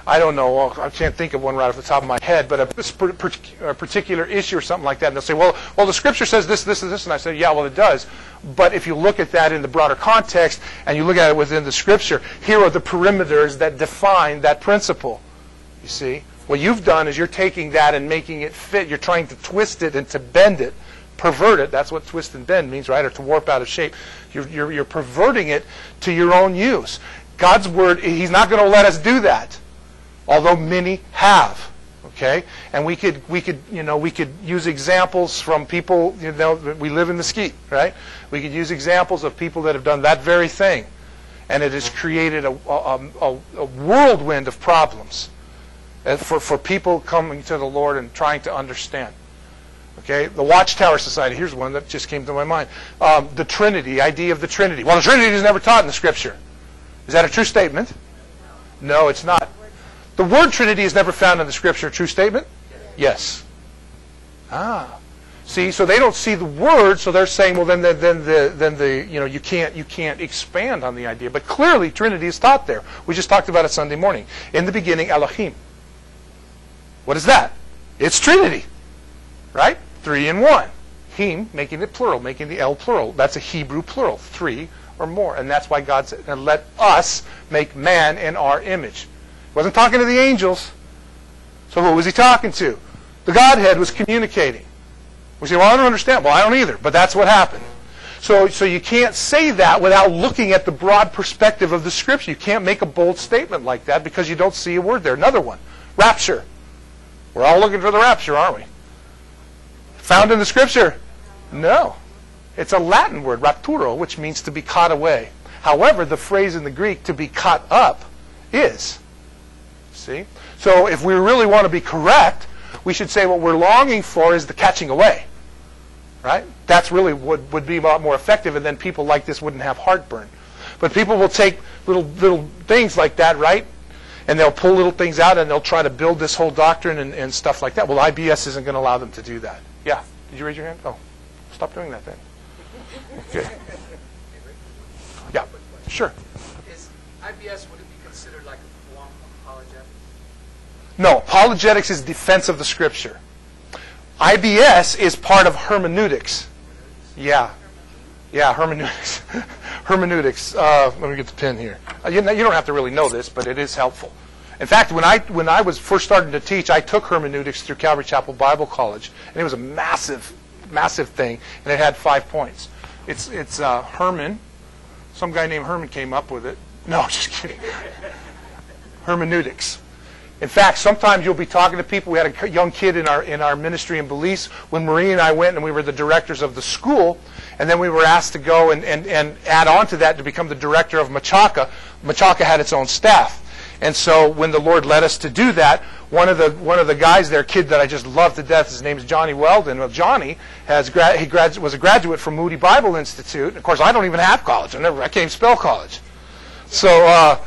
I don't know, well, I can't think of one right off the top of my head, but a particular issue or something like that, and they'll say, well, the Scripture says this, this, and this, and I say, yeah, well, it does. But if you look at that in the broader context, and you look at it within the Scripture, here are the perimeters that define that principle. You see? What you've done is you're taking that and making it fit. You're trying to twist it and to bend it, pervert it. That's what twist and bend means, right? Or to warp out of shape. You're perverting it to your own use. God's Word, He's not going to let us do that. Although many have, okay, and we could use examples from people. We live in Mesquite, right? We could use examples of people that have done that very thing, and it has created a whirlwind of problems for people coming to the Lord and trying to understand. Okay, the Watchtower Society. Here's one that just came to my mind. The Trinity, the idea of the Trinity. Well, the Trinity is never taught in the Scripture. Is that a true statement? No, it's not. The word Trinity is never found in the Scripture. True statement? Yes. See, so they don't see the word, so they're saying, well, then you can't expand on the idea. But clearly, Trinity is taught there. We just talked about it Sunday morning. In the beginning, Elohim. What is that? It's Trinity, right? 3 in 1. Him, making it plural, making the L plural. That's a Hebrew plural, 3 or more, and that's why God said, "Let us make man in our image." He wasn't talking to the angels. So who was he talking to? The Godhead was communicating. We say, well, I don't understand. Well, I don't either, but that's what happened. So you can't say that without looking at the broad perspective of the Scripture. You can't make a bold statement like that because you don't see a word there. Another one, rapture. We're all looking for the rapture, aren't we? Found in the Scripture? No. It's a Latin word, rapturo, which means to be caught away. However, the phrase in the Greek, to be caught up, is. See? So if we really want to be correct, we should say what we're longing for is the catching away. Right? That's really would be a lot more effective, and then people like this wouldn't have heartburn. But people will take little things like that, right? And they'll pull little things out, and they'll try to build this whole doctrine and stuff like that. Well, IBS isn't going to allow them to do that. Yeah. Did you raise your hand? Oh, stop doing that then. Okay. Yeah, sure. Is IBS, would it be considered like a form of apologetics? No, apologetics is defense of the Scripture. IBS is part of hermeneutics. Yeah. Yeah, hermeneutics. Hermeneutics. Let me get the pen here. You don't have to really know this, but it is helpful. In fact, when I was first starting to teach, I took hermeneutics through Calvary Chapel Bible College, and it was a massive thing, and it had 5 points. It's Herman. Some guy named Herman came up with it. No, just kidding. Hermeneutics. In fact, sometimes you'll be talking to people. We had a young kid in our ministry in Belize when Marie and I went, and we were the directors of the school, and then we were asked to go and add on to that to become the director of Machaca. Machaca had its own staff. And so when the Lord led us to do that, one of the guys there, kid that I just love to death, his name is Johnny Weldon. Well, Johnny was a graduate from Moody Bible Institute. Of course, I don't even have college. I can't even spell college. So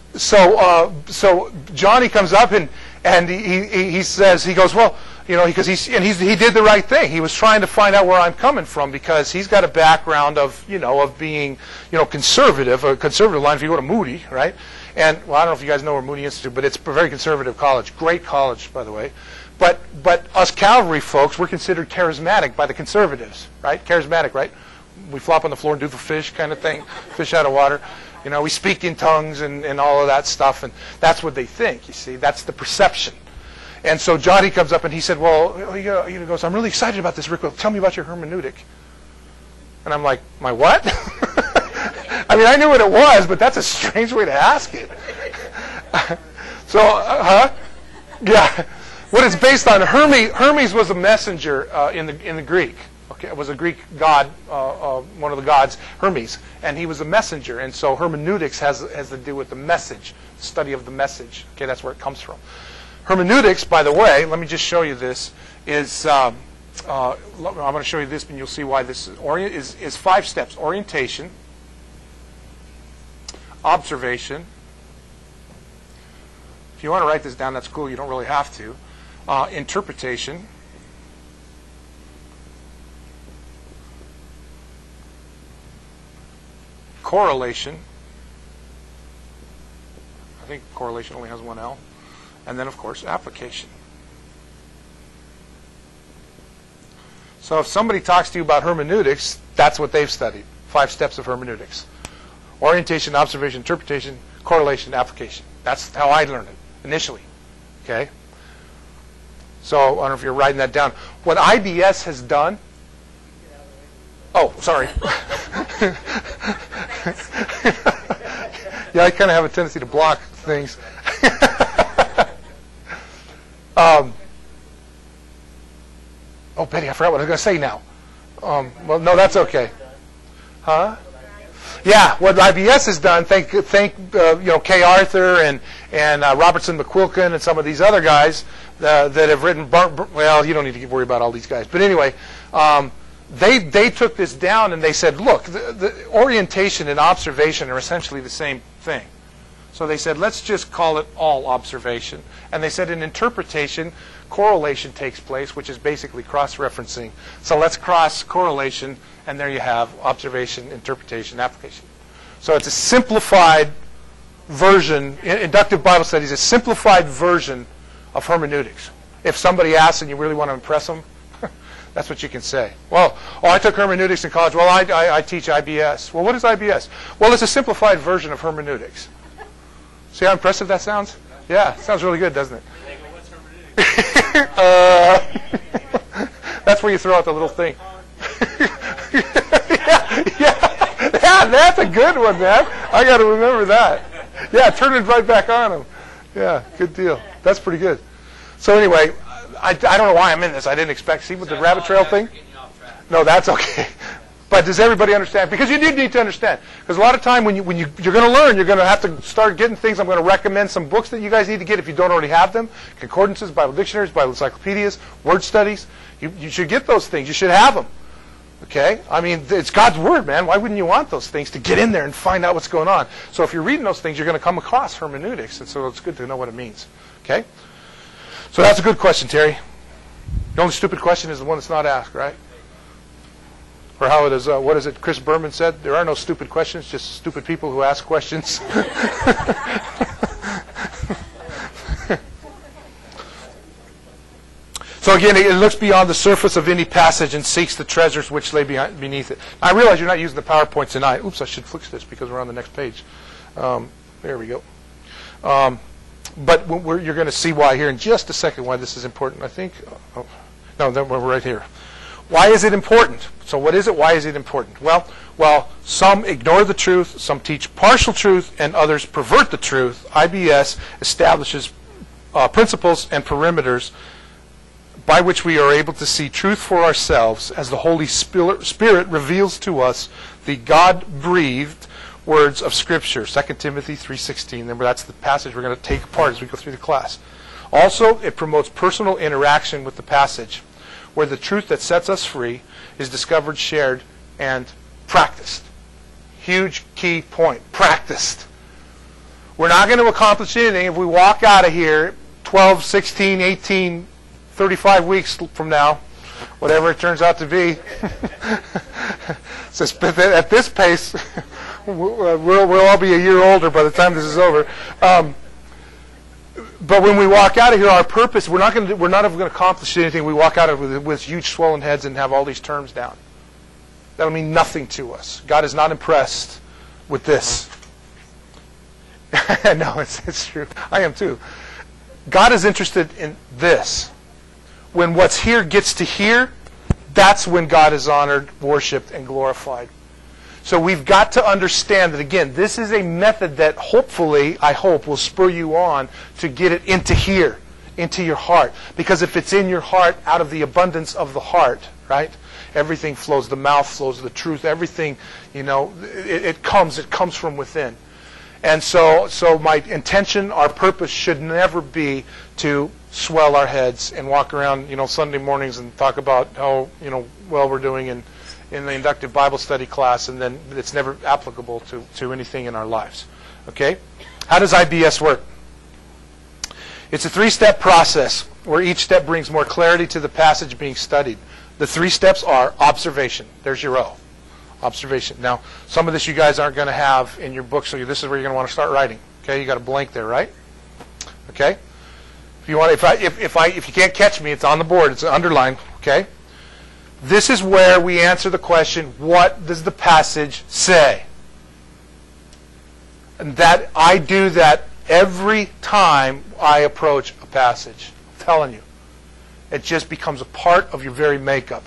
Johnny comes up and he says, he goes, well, because he did the right thing. He was trying to find out where I'm coming from because he's got a background of being conservative, a conservative line. If you go to Moody, right? And well, I don't know if you guys know where Moody Institute, but it's a very conservative college. Great college, by the way. But us Calvary folks, we're considered charismatic by the conservatives, right? Charismatic, right? We flop on the floor and do the fish kind of thing, fish out of water. We speak in tongues and all of that stuff, and that's what they think, you see. That's the perception. And so Johnny comes up and he said, well, he goes, I'm really excited about this, Rick. Well, tell me about your hermeneutic. And I'm like, my what? I mean, I knew what it was, but that's a strange way to ask it. So, yeah. What it's based on, Hermes was a messenger in the Greek. Okay, it was a Greek god, one of the gods, Hermes, and he was a messenger. And so hermeneutics has to do with the message, study of the message. Okay, that's where it comes from. Hermeneutics, by the way, let me just show you this, is, I'm going to show you this, and you'll see why this is 5 steps. Orientation, observation. If you want to write this down, that's cool. You don't really have to. Interpretation. Correlation. I think correlation only has one L. And then, of course, application. So if somebody talks to you about hermeneutics, that's what they've studied. 5 steps of hermeneutics. Orientation, observation, interpretation, correlation, application. That's how I learned it initially. Okay? So I don't know if you're writing that down. What IBS has done... Oh, sorry. Yeah, I kind of have a tendency to block things. Oh, Betty, I forgot what I was going to say now. Well, no, that's okay. Huh? Yeah, what IBS has done, thank Kay Arthur and Robertson McQuilkin and some of these other guys that have written, well, you don't need to worry about all these guys. But anyway, they took this down and they said, look, the orientation and observation are essentially the same thing. So they said, let's just call it all observation. And they said in interpretation, correlation takes place, which is basically cross-referencing. So let's cross correlation, and there you have observation, interpretation, application. So it's a simplified version. Inductive Bible Study is a simplified version of hermeneutics. If somebody asks and you really want to impress them, that's what you can say. Well, I took hermeneutics in college. Well, I teach IBS. Well, what is IBS? Well, it's a simplified version of hermeneutics. See how impressive that sounds? Yeah, it sounds really good, doesn't it? That's where you throw out the little thing. yeah, that's a good one, man. I got to remember that. Yeah, turn it right back on them. Yeah, good deal. That's pretty good. So anyway, I don't know why I'm in this. I didn't expect. See with the rabbit trail thing? No, that's okay. But does everybody understand? Because you do need to understand. Because a lot of time when you're going to learn, you're going to have to start getting things. I'm going to recommend some books that you guys need to get if you don't already have them. Concordances, Bible dictionaries, Bible encyclopedias, word studies. You should get those things. You should have them. Okay? I mean, it's God's Word, man. Why wouldn't you want those things to get in there and find out what's going on? So if you're reading those things, you're going to come across hermeneutics. And so it's good to know what it means. Okay? So that's a good question, Terry. The only stupid question is the one that's not asked, right? Or how it is, what is it Chris Berman said? There are no stupid questions, just stupid people who ask questions. So again, it looks beyond the surface of any passage and seeks the treasures which lay beneath it. I realize you're not using the PowerPoint tonight. Oops, I should fix this because we're on the next page. There we go. But you're going to see why here in just a second why this is important. I think. No, we're right here. Why is it important? So what is it? Why is it important? Well, some ignore the truth, some teach partial truth, and others pervert the truth. IBS establishes principles and perimeters by which we are able to see truth for ourselves as the Holy Spirit reveals to us the God-breathed words of Scripture. 2 Timothy 3:16. Remember, that's the passage we're going to take apart as we go through the class. Also, it promotes personal interaction with the passage, where the truth that sets us free is discovered, shared, and practiced. Huge key point. Practiced. We're not going to accomplish anything if we walk out of here 12, 16, 18, 35 weeks from now, whatever it turns out to be. So at this pace, we'll all be a year older by the time this is over. But when we walk out of here, our purpose, we're not ever going to accomplish anything. We walk out of it with huge swollen heads and have all these terms down. That'll mean nothing to us. God is not impressed with this. No, it's true. I am too. God is interested in this. When what's here gets to here, that's when God is honored, worshipped, and glorified. So we've got to understand that, again, this is a method that hopefully, I hope, will spur you on to get it into here, into your heart. Because if it's in your heart, out of the abundance of the heart, right, everything flows. The mouth flows, the truth, everything, it comes from within. And so my intention, our purpose should never be to swell our heads and walk around, Sunday mornings and talk about how, well we're doing in the inductive Bible study class, and then it's never applicable to anything in our lives. Okay? How does IBS work? It's a 3-step process where each step brings more clarity to the passage being studied. The 3 steps are observation. There's your O. Observation. Now, some of this you guys aren't going to have in your book, so this is where you're going to want to start writing. Okay? You got a blank there, right? Okay? If you want, if you can't catch me, it's on the board. It's underlined. Okay. This is where we answer the question: what does the passage say? And that I do that every time I approach a passage. I'm telling you, it just becomes a part of your very makeup.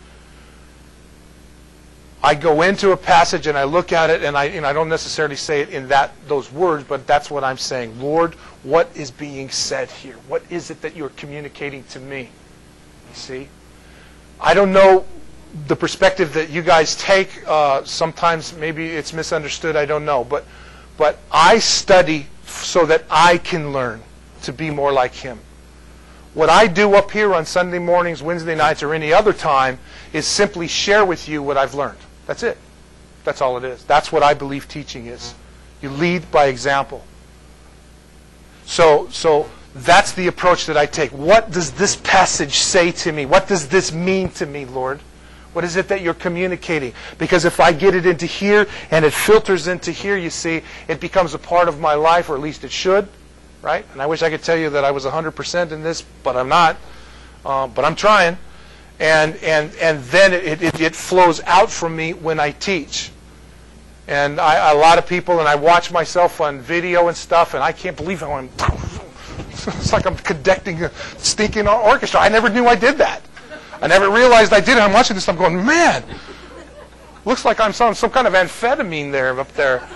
I go into a passage and I look at it, and I don't necessarily say it in those words, but that's what I'm saying. Lord, what is being said here? What is it that you're communicating to me? You see? I don't know the perspective that you guys take. Sometimes maybe it's misunderstood. I don't know. But I study so that I can learn to be more like Him. What I do up here on Sunday mornings, Wednesday nights, or any other time is simply share with you what I've learned. That's it. That's all it is. That's what I believe teaching is. You lead by example. So that's the approach that I take. What does this passage say to me? What does this mean to me, Lord? What is it that you're communicating? Because if I get it into here and it filters into here, you see, it becomes a part of my life, or at least it should, right? And I wish I could tell you that I was 100% in this, but I'm not. But I'm trying. And then it flows out from me when I teach. And a lot of people, and I watch myself on video and stuff, and I can't believe how I'm... It's like I'm conducting a stinking orchestra. I never knew I did that. I never realized I did it. I'm watching this, I'm going, man, looks like I'm some kind of amphetamine there up there.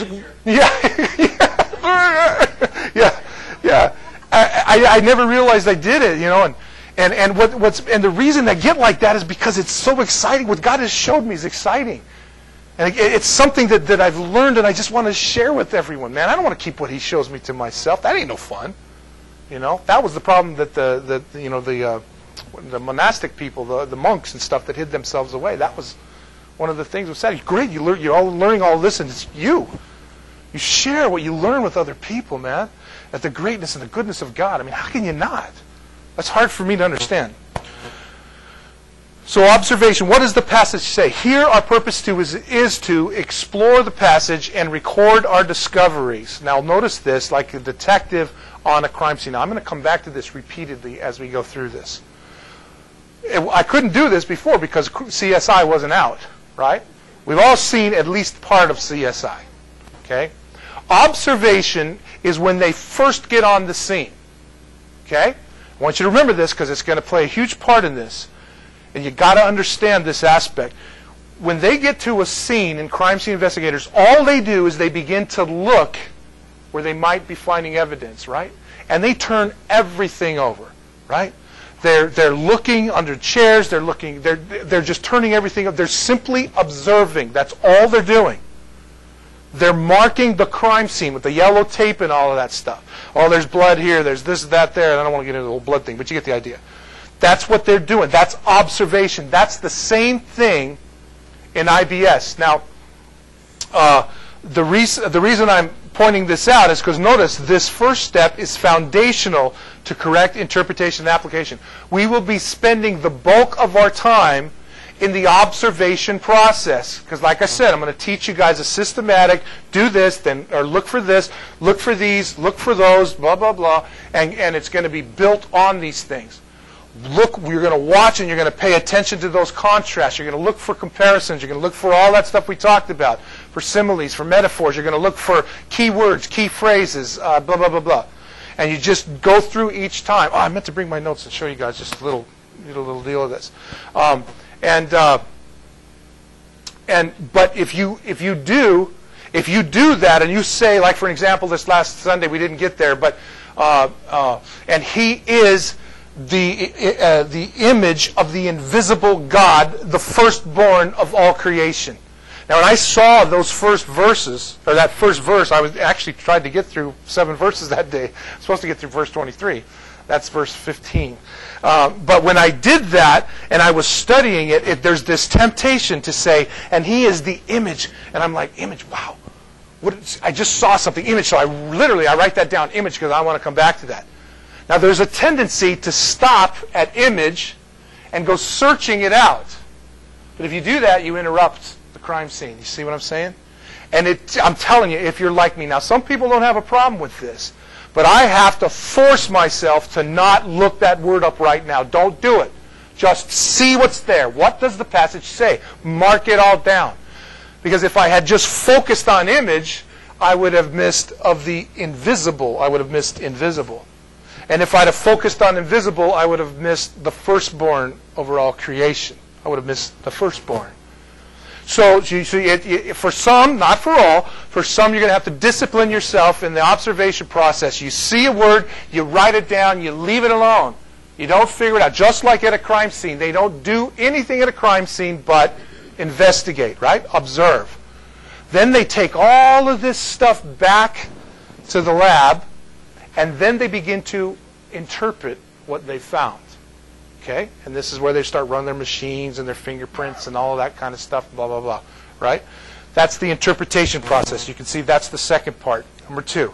Yeah. I never realized I did it, you know, and the reason I get like that is because it's so exciting. What God has showed me is exciting. And it's something that I've learned, and I just want to share with everyone. Man, I don't want to keep what He shows me to myself. That ain't no fun. You know, that was the problem that the monastic people, the monks and stuff that hid themselves away. That was one of the things we said. Great, you're all learning all this, and it's you. You share what you learn with other people, man. At the greatness and the goodness of God. I mean, how can you not? That's hard for me to understand. So observation, what does the passage say? Here our purpose is to explore the passage and record our discoveries. Now notice this, like a detective on a crime scene. Now, I'm going to come back to this repeatedly as we go through this. I couldn't do this before because CSI wasn't out, right? We've all seen at least part of CSI, okay? Observation is when they first get on the scene, okay? I want you to remember this because it's going to play a huge part in this. And you've got to understand this aspect. When they get to a scene in crime scene investigators, all they do is they begin to look where they might be finding evidence, right? And they turn everything over, right? They're looking under chairs. They're just turning everything up. They're simply observing. That's all they're doing. They're marking the crime scene with the yellow tape and all of that stuff. Oh, there's blood here. There's this, that, there. And I don't want to get into the whole blood thing, but you get the idea. That's what they're doing. That's observation. That's the same thing in IBS. Now, the reason I'm pointing this out is because notice this first step is foundational to correct interpretation and application. We will be spending the bulk of our time in the observation process. Because like I said, I'm going to teach you guys a systematic, do this, then or look for this, look for these, look for those, blah, blah, blah. And it's going to be built on these things. Look, you're going to watch and you're going to pay attention to those contrasts. You're going to look for comparisons. You're going to look for all that stuff we talked about, for similes, for metaphors. You're going to look for key words, key phrases, blah, blah, blah, blah. And you just go through each time. Oh, I meant to bring my notes and show you guys just a little deal of this. But if you do that and you say, like for example, this last Sunday we didn't get there, but and He is the image of the invisible God, the firstborn of all creation. Now, when I saw those first verses, or that first verse, I was actually tried to get through 7 verses that day. I'm supposed to get through verse 23. That's verse 15. But when I did that, and I was studying it, there's this temptation to say, and He is the image. And I'm like, image, wow. I just saw something, image. So I write that down, image, because I want to come back to that. Now, there's a tendency to stop at image and go searching it out. But if you do that, you interrupt the crime scene. You see what I'm saying? And I'm telling you, if you're like me. Now, some people don't have a problem with this. But I have to force myself to not look that word up right now. Don't do it. Just see what's there. What does the passage say? Mark it all down. Because if I had just focused on image, I would have missed of the invisible. I would have missed invisible. And if I'd have focused on invisible, I would have missed the firstborn over all creation. I would have missed the firstborn. So you see, for some, not for all, for some you're going to have to discipline yourself in the observation process. You see a word, you write it down, you leave it alone. You don't figure it out. Just like at a crime scene. They don't do anything at a crime scene but investigate, right? Observe. Then they take all of this stuff back to the lab, and then they begin to interpret what they found. Okay? And this is where they start running their machines and their fingerprints and all of that kind of stuff, blah, blah, blah. Right? That's the interpretation process. You can see that's the second part. Number 2.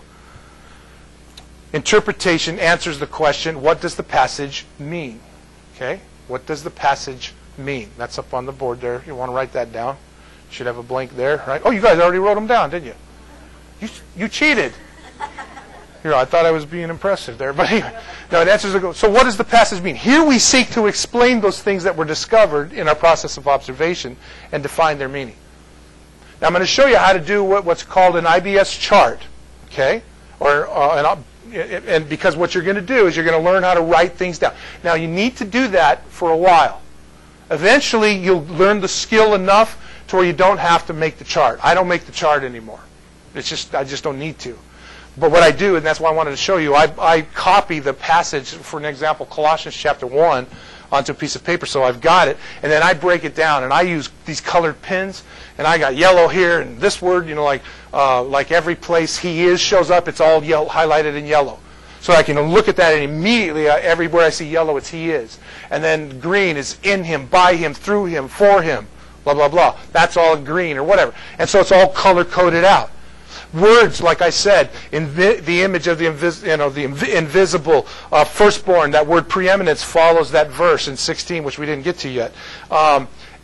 Interpretation answers the question, what does the passage mean? Okay? What does the passage mean? That's up on the board there. You want to write that down. You should have a blank there, right? Oh, you guys already wrote them down, didn't you? You cheated. Here, I thought I was being impressive there, but anyway. No, it answers the. So what does the passage mean? Here we seek to explain those things that were discovered in our process of observation and define their meaning. Now I'm going to show you how to do what's called an IBS chart, okay? And because what you're going to do is you're going to learn how to write things down. Now you need to do that for a while. Eventually you'll learn the skill enough to where you don't have to make the chart. I don't make the chart anymore. I just don't need to. But what I do, and that's why I wanted to show you, I copy the passage, for an example, Colossians chapter 1, onto a piece of paper, so I've got it, and then I break it down, and I use these colored pens, and I got yellow here, and this word, like every place he is shows up, it's all yellow, highlighted in yellow. So I can look at that, and immediately, everywhere I see yellow, it's he is. And then green is in him, by him, through him, for him, blah, blah, blah. That's all green, or whatever. And so it's all color-coded out. Words, like I said, in the image of the invisible firstborn, that word preeminence follows that verse in 16, which we didn't get to yet. All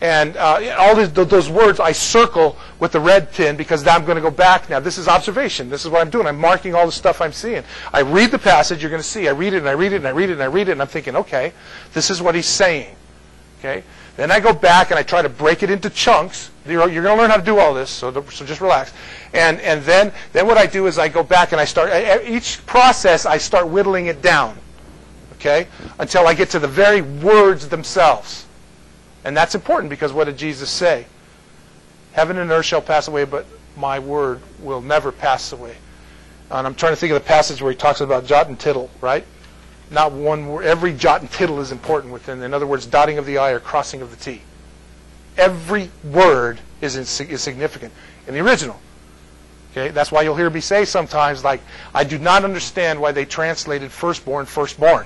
those words I circle with the red pen because I'm going to go back now. This is observation. This is what I'm doing. I'm marking all the stuff I'm seeing. I read the passage, you're going to see. I read it, and I read it, and I read it, and I read it, and I'm thinking, okay, this is what he's saying. Okay? Then I go back and I try to break it into chunks. You're going to learn how to do all this, so just relax. And then what I do is I go back and I start, each process I start whittling it down, okay, until I get to the very words themselves. And that's important because what did Jesus say? Heaven and earth shall pass away, but my word will never pass away. And I'm trying to think of the passage where he talks about jot and tittle, right? Not one word. Every jot and tittle is important within. In other words, dotting of the I or crossing of the T. Every word is significant in the original. Okay, that's why you'll hear me say sometimes, like, I do not understand why they translated firstborn, firstborn.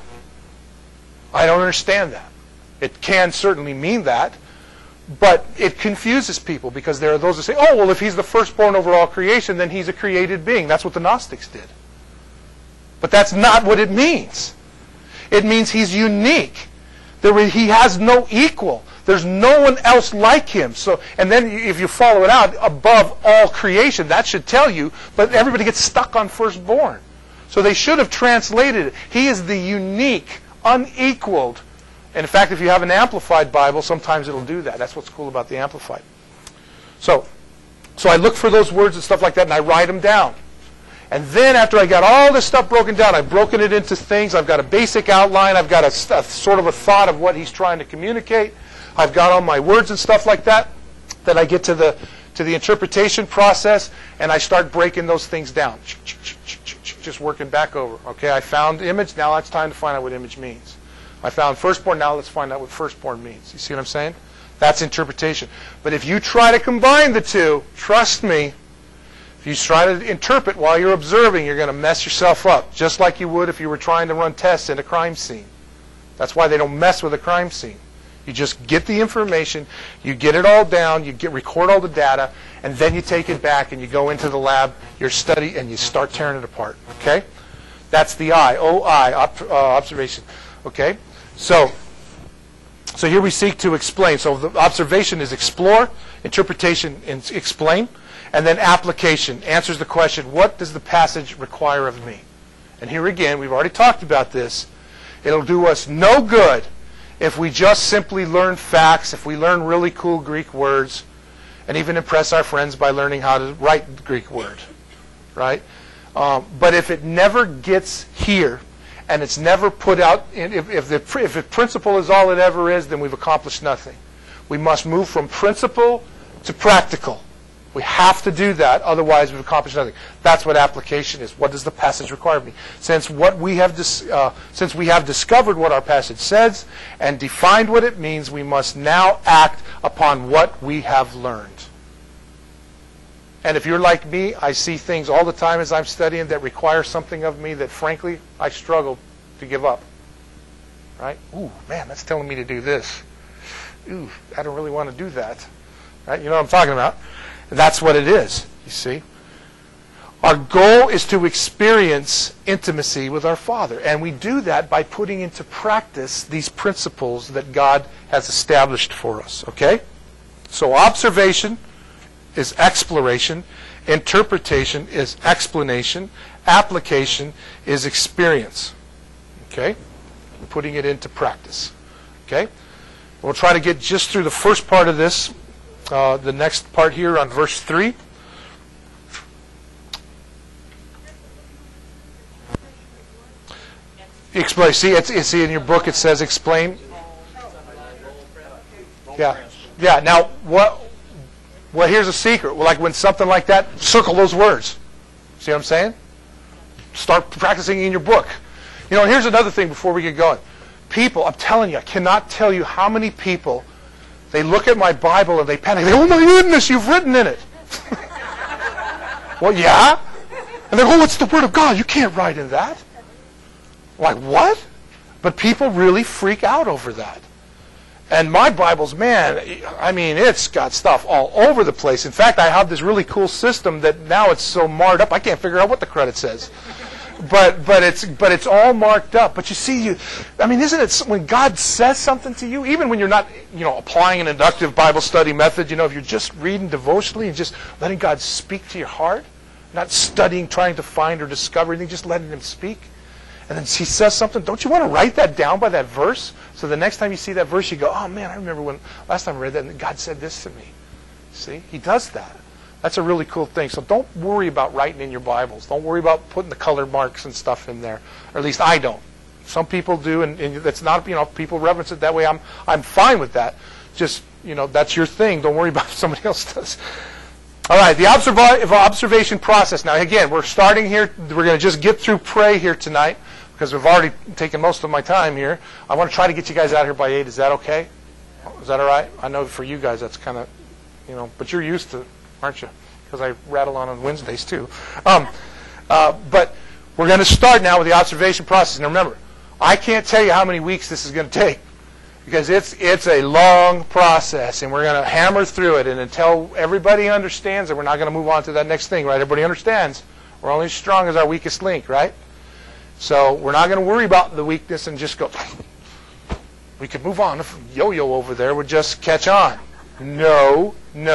I don't understand that. It can certainly mean that, but it confuses people because there are those that say, oh, well, if he's the firstborn over all creation, then he's a created being. That's what the Gnostics did. But that's not what it means. It means he's unique. He has no equal. There's no one else like him. So, and then if you follow it out, above all creation, that should tell you, but everybody gets stuck on firstborn. So they should have translated it. He is the unique, unequaled. And in fact, if you have an Amplified Bible, sometimes it'll do that. That's what's cool about the Amplified. So I look for those words and stuff like that, and I write them down. And then after I got all this stuff broken down, I've broken it into things. I've got a basic outline. I've got a sort of a thought of what he's trying to communicate. I've got all my words and stuff like that. Then I get to the interpretation process, and I start breaking those things down. Just working back over. Okay, I found image. Now it's time to find out what image means. I found firstborn. Now let's find out what firstborn means. You see what I'm saying? That's interpretation. But if you try to combine the two, trust me, if you try to interpret while you're observing, you're going to mess yourself up, just like you would if you were trying to run tests in a crime scene. That's why they don't mess with a crime scene. You just get the information, you get it all down, record all the data, and then you take it back and you go into the lab, your study, and you start tearing it apart. Okay? That's the I, O-I, observation. Okay? So here we seek to explain. So the observation is explore, interpretation is explain, and then application answers the question, what does the passage require of me? And here again, we've already talked about this. It'll do us no good if we just simply learn facts, if we learn really cool Greek words, and even impress our friends by learning how to write the Greek word, right? But if it never gets here, and it's never put out, if the principle is all it ever is, then we've accomplished nothing. We must move from principle to practical. We have to do that, otherwise we've accomplished nothing. That's what application is. What does the passage require of me? Since we have discovered what our passage says and defined what it means, we must now act upon what we have learned. And if you're like me, I see things all the time as I'm studying that require something of me that, frankly, I struggle to give up. Right? Ooh, man, that's telling me to do this. Ooh, I don't really want to do that. Right? You know what I'm talking about? That's what it is, you see. Our goal is to experience intimacy with our Father. And we do that by putting into practice these principles that God has established for us. Okay? So observation is exploration. Interpretation is explanation. Application is experience. Okay? Putting it into practice. Okay? We'll try to get just through the first part of this. The next part here on verse 3. Explain. See in your book it says explain. Yeah. Yeah. Now what? Well, here's a secret. Well, like when something like that, circle those words. See what I'm saying? Start practicing in your book. You know, here's another thing before we get going. People, I'm telling you, I cannot tell you how many people. They look at my Bible and they panic. They go, oh my goodness, you've written in it. Well, yeah. And they go, oh, it's the Word of God. You can't write in that. Like, what? But people really freak out over that. And my Bible's, man, I mean, it's got stuff all over the place. In fact, I have this really cool system that now it's so marred up, I can't figure out what the credit says. But it's all marked up. But you see, I mean, isn't it when God says something to you, even when you're not, applying an inductive Bible study method, if you're just reading devotionally and just letting God speak to your heart, not studying, trying to find or discover anything, just letting Him speak. And then He says something. Don't you want to write that down by that verse? So the next time you see that verse, you go, oh man, I remember when last time I read that and God said this to me. See, He does that. That's a really cool thing. So don't worry about writing in your Bibles. Don't worry about putting the color marks and stuff in there. Or at least I don't. Some people do, and that's not, people reverence it that way. I'm fine with that. Just, that's your thing. Don't worry about if somebody else does. All right, the observation process. Now, again, we're starting here. We're going to just get through pray here tonight because we've already taken most of my time here. I want to try to get you guys out here by 8. Is that okay? Is that all right? I know for you guys that's kind of, but you're used to, aren't you? Because I rattle on Wednesdays too. But we're going to start now with the observation process. Now remember, I can't tell you how many weeks this is going to take because it's a long process, and we're going to hammer through it. And until everybody understands it, we're not going to move on to that next thing, right? Everybody understands. We're only as strong as our weakest link, right? So we're not going to worry about the weakness and just go, we could move on. If yo-yo over there would just catch on. No.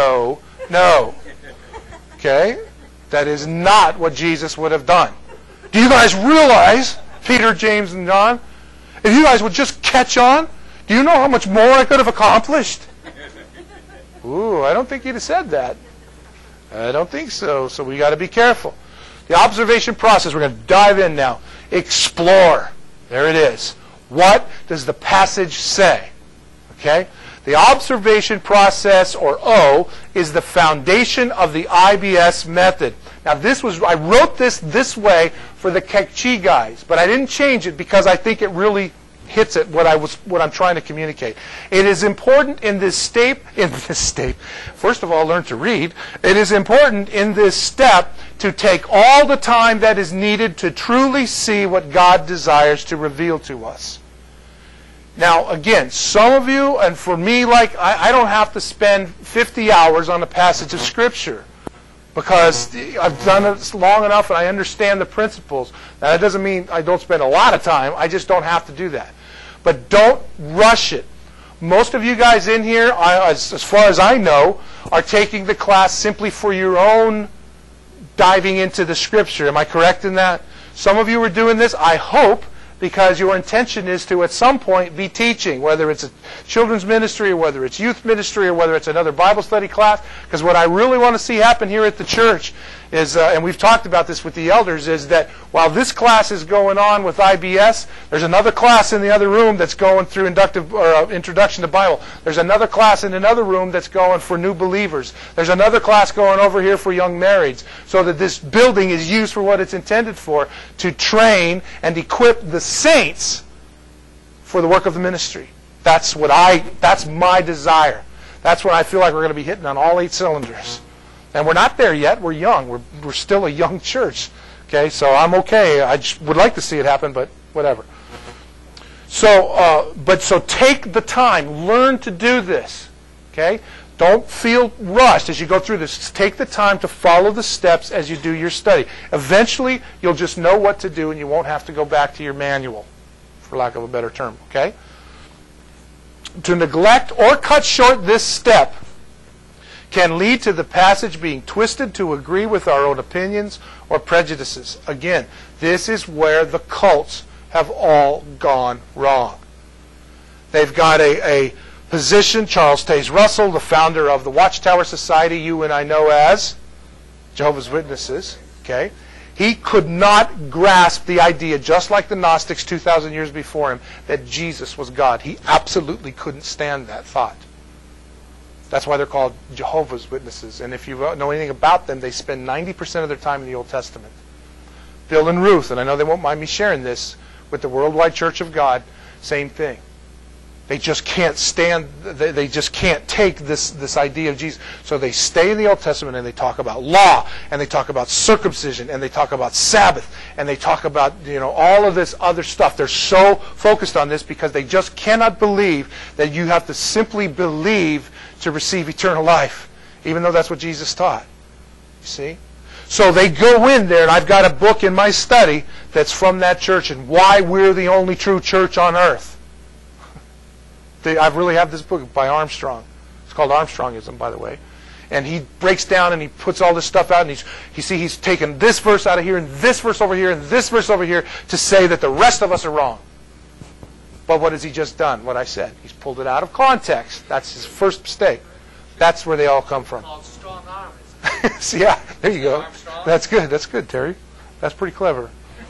Okay? That is not what Jesus would have done. Do you guys realize, Peter, James, and John, if you guys would just catch on, do you know how much more I could have accomplished? Ooh, I don't think he'd have said that. I don't think so. So we got to be careful. The observation process, we're going to dive in now. Explore. There it is. What does the passage say? Okay? The observation process, or O, is the foundation of the IBS method. Now, I wrote this way for the Kekchi guys, but I didn't change it because I think it really hits at what I'm trying to communicate. It is important in this step. First of all, learn to read. It is important in this step to take all the time that is needed to truly see what God desires to reveal to us. Now, again, some of you, and for me, I don't have to spend 50 hours on a passage of Scripture because I've done it long enough and I understand the principles. Now, that doesn't mean I don't spend a lot of time. I just don't have to do that. But don't rush it. Most of you guys in here, as far as I know, are taking the class simply for your own diving into the Scripture. Am I correct in that? Some of you are doing this, I hope, because your intention is to, at some point, be teaching, whether it's a children's ministry, or whether it's youth ministry, or whether it's another Bible study class. Because what I really want to see happen here at the church is, and we've talked about this with the elders, is that while this class is going on with IBS, there's another class in the other room that's going through Introduction to Bible. There's another class in another room that's going for new believers. There's another class going over here for young marrieds, so that this building is used for what it's intended for, to train and equip the saints for the work of the ministry. That's my desire. That's when I feel like we're going to be hitting on all 8 cylinders. And we're not there yet. We're young. We're still a young church. Okay, so I'm okay. I just would like to see it happen, but whatever. So take the time. Learn to do this. Okay? Don't feel rushed as you go through this. Take the time to follow the steps as you do your study. Eventually, you'll just know what to do, and you won't have to go back to your manual, for lack of a better term. Okay? To neglect or cut short this step can lead to the passage being twisted to agree with our own opinions or prejudices. Again, this is where the cults have all gone wrong. They've got a position. Charles Taze Russell, the founder of the Watchtower Society, you and I know as Jehovah's Witnesses, okay? He could not grasp the idea, just like the Gnostics 2,000 years before him, that Jesus was God. He absolutely couldn't stand that thought. That's why they're called Jehovah's Witnesses. And if you know anything about them, they spend 90% of their time in the Old Testament. Bill and Ruth, and I know they won't mind me sharing this, with the Worldwide Church of God, same thing. They just can't stand, they just can't take this idea of Jesus. So they stay in the Old Testament and they talk about law, and they talk about circumcision, and they talk about Sabbath, and they talk about, all of this other stuff. They're so focused on this because they just cannot believe that you have to simply believe to receive eternal life, even though that's what Jesus taught. You see? So they go in there, and I've got a book in my study that's from that church and why we're the only true church on earth. I really have this book by Armstrong. It's called Armstrongism, by the way. And he breaks down and he puts all this stuff out, and he's taken this verse out of here and this verse over here and this verse over here to say that the rest of us are wrong. But what has he just done? What I said. He's pulled it out of context. That's his first mistake. That's where they all come from. Called strong arm. So, yeah, there you go. Armstrong. That's good. That's good, Terry. That's pretty clever.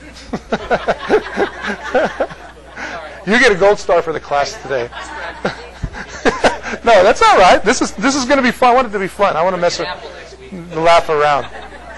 You get a gold star for the class today. No, that's all right. This is going to be fun. I want it to be fun. I want to mess with, laugh around.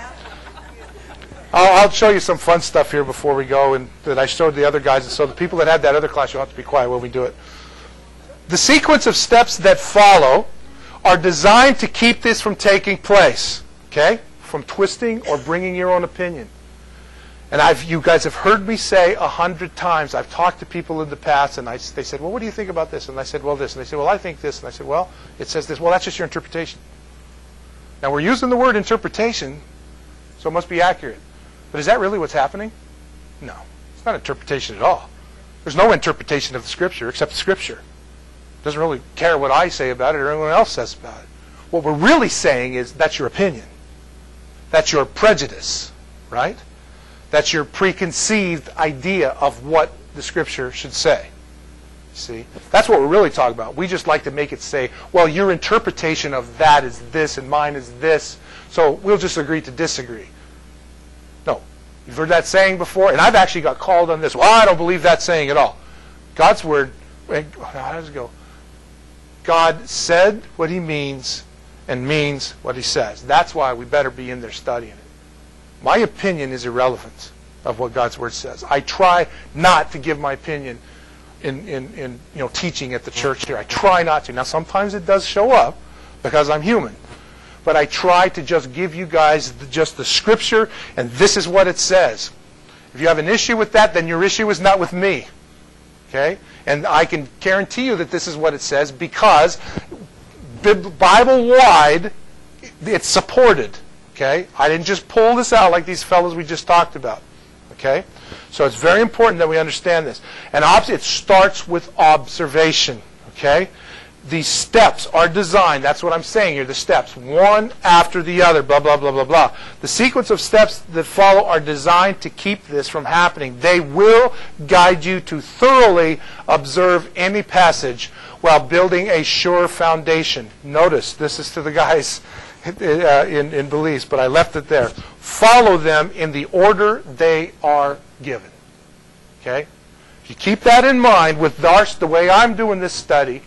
I'll show you some fun stuff here before we go, and that I showed the other guys. And so the people that had that other class, you'll have to be quiet when we do it. The sequence of steps that follow are designed to keep this from taking place. Okay? From twisting or bringing your own opinion. And you guys have heard me say 100 times, I've talked to people in the past, and they said, well, what do you think about this? And I said, well, this. And they said, well, I think this. And I said, well, it says this. Well, that's just your interpretation. Now, we're using the word interpretation, so it must be accurate. But is that really what's happening? No. It's not interpretation at all. There's no interpretation of the Scripture except the Scripture. It doesn't really care what I say about it or anyone else says about it. What we're really saying is that's your opinion. That's your prejudice, right? That's your preconceived idea of what the Scripture should say. See? That's what we're really talking about. We just like to make it say, well, your interpretation of that is this and mine is this, so we'll just agree to disagree. No. You've heard that saying before, and I've actually got called on this. Well, I don't believe that saying at all. God's Word, how does it go? God said what He means and means what He says. That's why we better be in there studying it. My opinion is irrelevant of what God's Word says. I try not to give my opinion in teaching at the church here. I try not to. Now, sometimes it does show up because I'm human. But I try to just give you guys just the Scripture, and this is what it says. If you have an issue with that, then your issue is not with me. Okay? And I can guarantee you that this is what it says because Bible-wide, it's supported. Okay? I didn't just pull this out like these fellows we just talked about. Okay? So it's very important that we understand this. And it starts with observation. Okay? these steps are designed, that's what I'm saying here, the steps, one after the other, blah, blah, blah, blah, blah. The sequence of steps that follow are designed to keep this from happening. They will guide you to thoroughly observe any passage while building a sure foundation. Notice, this is to the guys in Belize, but I left it there. Follow them in the order they are given. Okay? If you keep that in mind with the way I'm doing this study,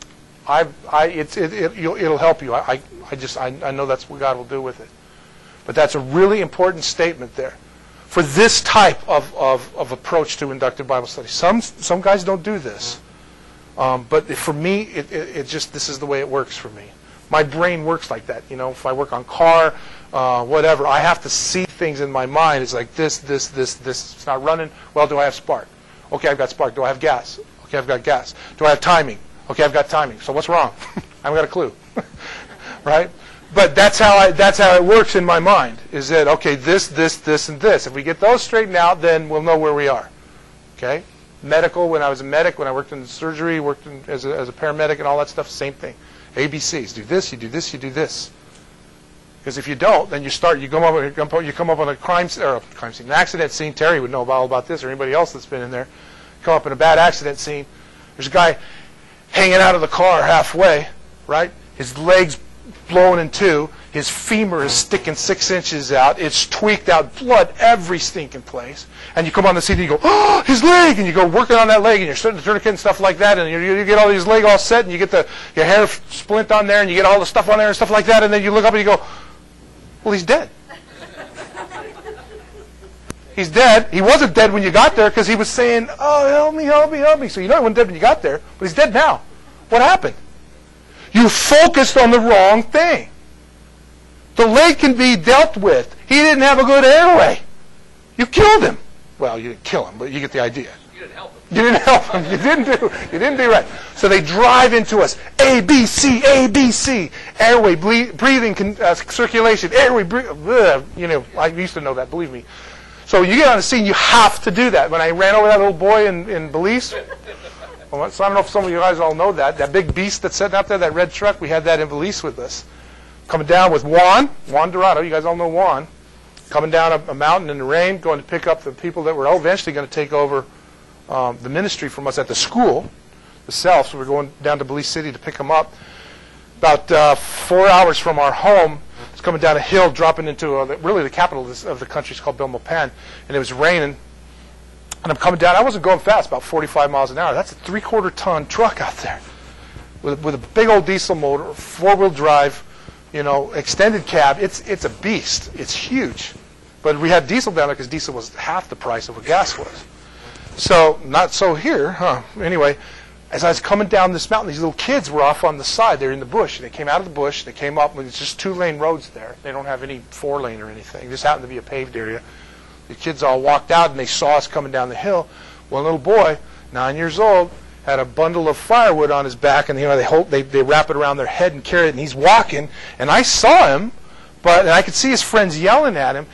it'll help you. I know that's what God will do with it. But that's a really important statement there for this type of approach to inductive Bible study. Some guys don't do this, but for me, this is the way it works for me. My brain works like that. You know, if I work on car, whatever, I have to see things in my mind. It's like this. It's not running. Well, do I have spark? Okay, I've got spark. Do I have gas? Okay, I've got gas. Do I have timing? Okay, I've got timing. So what's wrong? I haven't got a clue, right? But that's how it works in my mind. Is that okay? This, and this. If we get those straightened out, then we'll know where we are. Okay. Medical. When I was a medic, when I worked in surgery, worked as a paramedic, and all that stuff. Same thing. ABCs. Do this. You do this. You do this. Because if you don't, then you come up on a crime scene, an accident scene. Terry would know all about this, or anybody else that's been in there. Come up in a bad accident scene. There's a guy hanging out of the car halfway, right? His leg's blown in two. His femur is sticking 6 inches out. It's tweaked out, blood every stinking place. And you come on the scene and you go, oh, his leg! And you go working on that leg, and you're starting to tourniquet and stuff like that, and you get all these leg all set, and you get your hair splint on there, and you get all the stuff on there and stuff like that, and then you look up and you go, well, he's dead. He's dead. He wasn't dead when you got there because he was saying, oh, help me, help me, help me. So you know he wasn't dead when you got there, but he's dead now. What happened? You focused on the wrong thing. The leg can be dealt with. He didn't have a good airway. You killed him. Well, you didn't kill him, but you get the idea. You didn't help him. You didn't help him. You didn't do right. So they drive into us. A, B, C, A, B, C. Airway, breathing, circulation. Airway, you know, I used to know that, believe me. So you get on the scene, you have to do that. When I ran over that little boy in Belize, well, so I don't know if some of you guys all know that big beast that's sitting out there, that red truck, we had that in Belize with us. Coming down with Juan Dorado, you guys all know Juan, coming down a mountain in the rain, going to pick up the people that were eventually going to take over the ministry from us at the school, the self. So we're going down to Belize City to pick them up. About 4 hours from our home, it's coming down a hill, dropping into really the capital of the country is called Belmopan, and it was raining. And I'm coming down. I wasn't going fast, about 45 miles an hour. That's a 3/4-ton truck out there with a big old diesel motor, 4-wheel drive, you know, extended cab. It's a beast. It's huge. But we had diesel down there because diesel was half the price of what gas was. So not so here, huh? Anyway, as I was coming down this mountain, these little kids were off on the side. They're in the bush. And they came out of the bush. They came up, and it's just 2-lane roads there. They don't have any 4-lane or anything. It just happened to be a paved area. The kids all walked out, and they saw us coming down the hill. One little boy, 9 years old, had a bundle of firewood on his back, and you know they wrap it around their head and carry it, and he's walking. And I saw him, and I could see his friends yelling at him.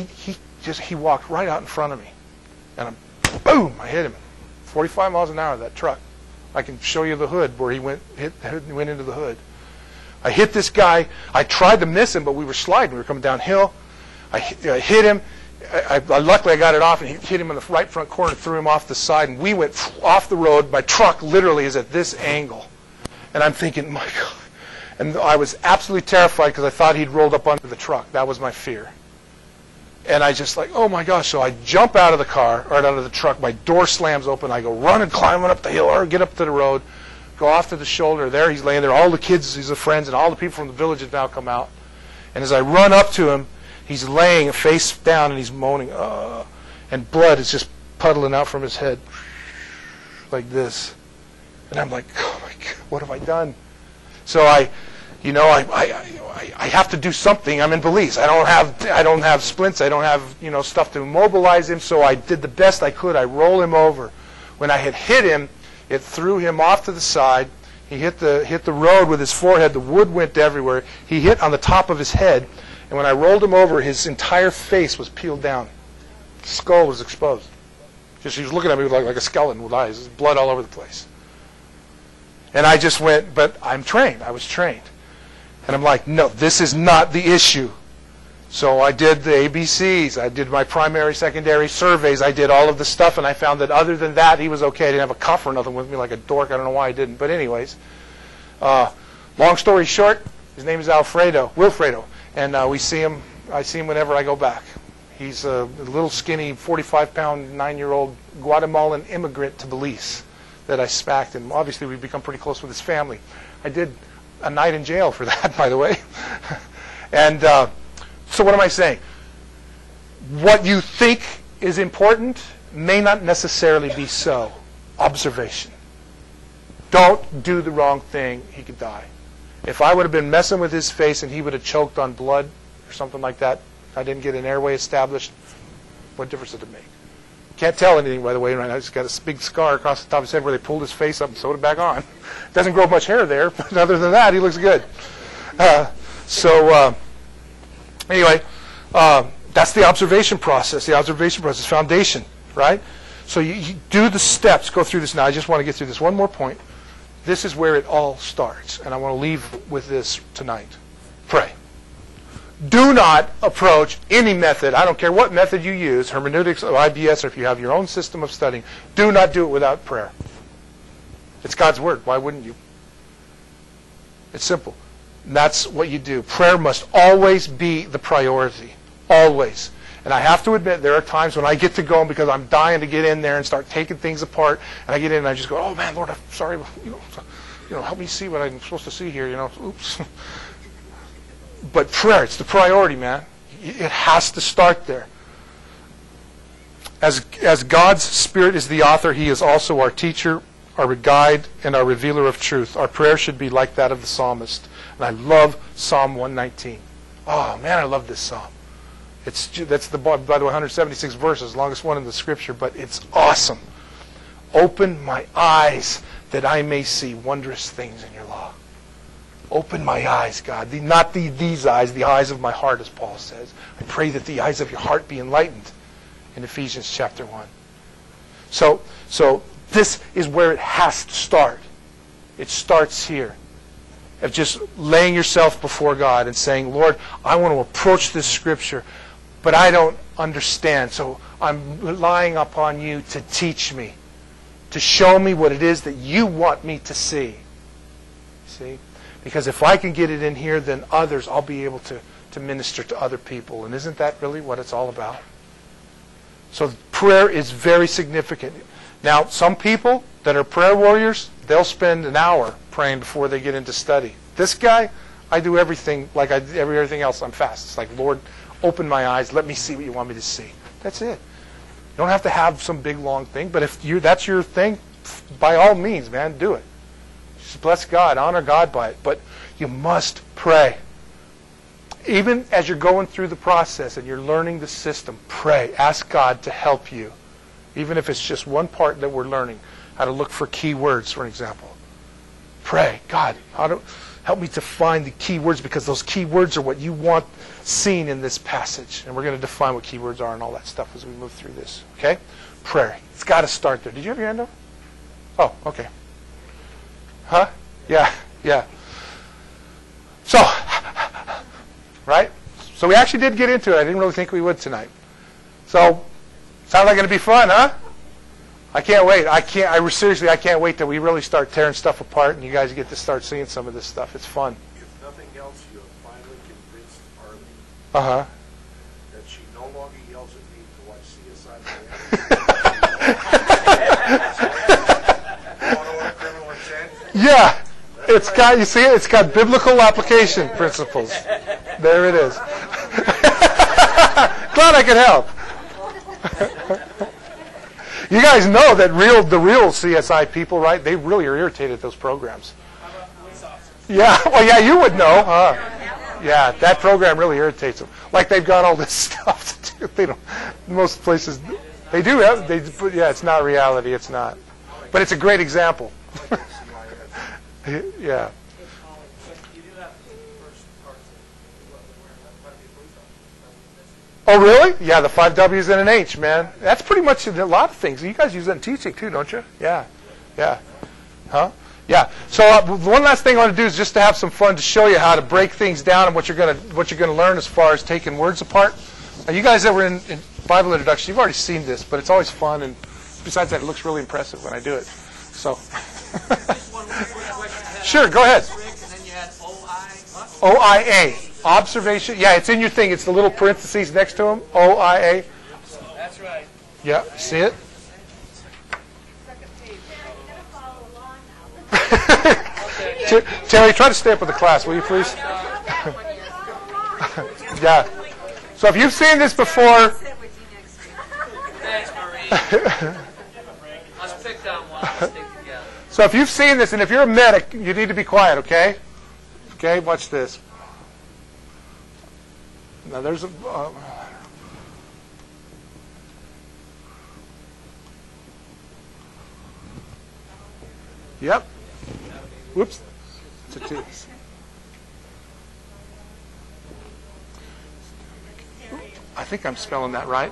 He walked right out in front of me, and boom! I hit him, 45 miles an hour. That truck. I can show you the hood where he went into the hood. I hit this guy. I tried to miss him, but we were sliding. We were coming downhill. I hit him. Luckily, I got it off, and he hit him in the right front corner, threw him off the side, and we went off the road. My truck literally is at this angle. And I'm thinking, my God. And I was absolutely terrified because I thought he'd rolled up under the truck. That was my fear. And I just like, oh my gosh. So I jump out of the car, or out of the truck. My door slams open. I go running, climbing up the hill, or get up to the road, go off to the shoulder. There he's laying there. All the kids, his friends, and all the people from the village have now come out. And as I run up to him, he's laying face down, and he's moaning, and blood is just puddling out from his head like this. And I'm like, oh my God, what have I done? So I have to do something. I'm in Belize. I don't have splints. I don't have stuff to immobilize him. So I did the best I could. I roll him over. When I had hit him, it threw him off to the side. He hit the road with his forehead. The wood went everywhere. He hit on the top of his head. And when I rolled him over, his entire face was peeled down. The skull was exposed. Just he was looking at me like a skeleton with eyes. There's blood all over the place. And I just went, but I'm trained. I was trained. And I'm like, no, this is not the issue. So I did the ABCs. I did my primary, secondary surveys. I did all of the stuff, and I found that other than that, he was okay. I didn't have a cuff or nothing with me like a dork. I don't know why I didn't. But anyways, long story short, his name is Wilfredo. And I see him whenever I go back. He's a little skinny, 45-pound, 9-year-old Guatemalan immigrant to Belize that I smacked. And obviously, we've become pretty close with his family. I did a night in jail for that, by the way. And so what am I saying? What you think is important may not necessarily be so. Observation. Don't do the wrong thing. He could die. If I would have been messing with his face and he would have choked on blood or something like that, I didn't get an airway established, what difference did it make? Can't tell anything, by the way, right now. He's got a big scar across the top of his head where they pulled his face up and sewed it back on. Doesn't grow much hair there, but other than that, he looks good. Anyway, that's the observation process. The observation process, foundation, right? So you do the steps. Go through this now. I just want to get through this. One more point. This is where it all starts, and I want to leave with this tonight. Pray. Do not approach any method. I don't care what method you use, hermeneutics or IBS, or if you have your own system of studying. Do not do it without prayer. It's God's Word. Why wouldn't you? It's simple. And that's what you do. Prayer must always be the priority. Always. And I have to admit, there are times when I get to go because I'm dying to get in there and start taking things apart. And I get in and I just go, oh man, Lord, I'm sorry. Help me see what I'm supposed to see here. Oops. But prayer, it's the priority, man. It has to start there. As God's Spirit is the author, He is also our teacher, our guide, and our revealer of truth. Our prayer should be like that of the psalmist. And I love Psalm 119. Oh, man, I love this psalm. That's by the way, 176 verses, longest one in the Scripture, but it's awesome. Open my eyes that I may see wondrous things in your law. Open my eyes, God. Not these eyes, the eyes of my heart, as Paul says. I pray that the eyes of your heart be enlightened in Ephesians chapter 1. So this is where it has to start. It starts here. Of just laying yourself before God and saying, Lord, I want to approach this Scripture, but I don't understand. So I'm relying upon you to teach me, to show me what it is that you want me to see. See? Because if I can get it in here, then others, I'll be able to minister to other people. And isn't that really what it's all about? So prayer is very significant. Now, some people that are prayer warriors, they'll spend an hour praying before they get into study. This guy, I do everything like I do everything else. I'm fast. It's like, Lord, open my eyes. Let me see what you want me to see. That's it. You don't have to have some big, long thing. But if that's your thing, by all means, man, do it. Just bless God. Honor God by it. But you must pray. Even as you're going through the process and you're learning the system, pray. Ask God to help you. Even if it's just one part that we're learning. How to look for key words, for example. Pray. God, help me to find the key words, because those key words are what you want seen in this passage. And we're going to define what key words are and all that stuff as we move through this. Okay? Prayer. It's got to start there. Did you have your hand up? Oh, okay. Huh? Yeah. So, right? So we actually did get into it. I didn't really think we would tonight. So, sounds like it's going to be fun, huh? I can't wait. Seriously, I can't wait till we really start tearing stuff apart and you guys get to start seeing some of this stuff. It's fun. If nothing else, you have finally convinced Arlene that she no longer yells at me to watch CSI Miami. Criminal intent. Yeah. It's got, you see it? It's got biblical application principles. There it is. Glad I could help. You guys know that the real CSI people, right? They really are irritated at those programs. Yeah, well, yeah, you would know. Yeah, that program really irritates them. Like they've got all this stuff to do. They don't. Most places they do have. Yeah, it's not reality. It's not. But it's a great example. Yeah. Oh, really? Yeah, the 5 W's and an H, man. That's pretty much a lot of things. You guys use that in teaching too, don't you? Yeah. Huh? Yeah. So one last thing I want to do is just to have some fun to show you how to break things down and what you're going to learn as far as taking words apart. Now, you guys that were in Bible introduction, you've already seen this, but it's always fun, and besides that, it looks really impressive when I do it. So. Just one quick question. Sure, go ahead. And then you had OI. OIA, observation. Yeah, it's in your thing. It's the little parentheses next to them. OIA. That's right. Yeah, see it? Terry, try to stay up with the class, will you please? Yeah. So if you've seen this before, Thanks, Marie. Let's pick on one. Let's stick together. so if you've seen this, and if you're a medic, you need to be quiet, okay? Okay, watch this. Now there's a... Yep. Whoops. It's a two. I think I'm spelling that right.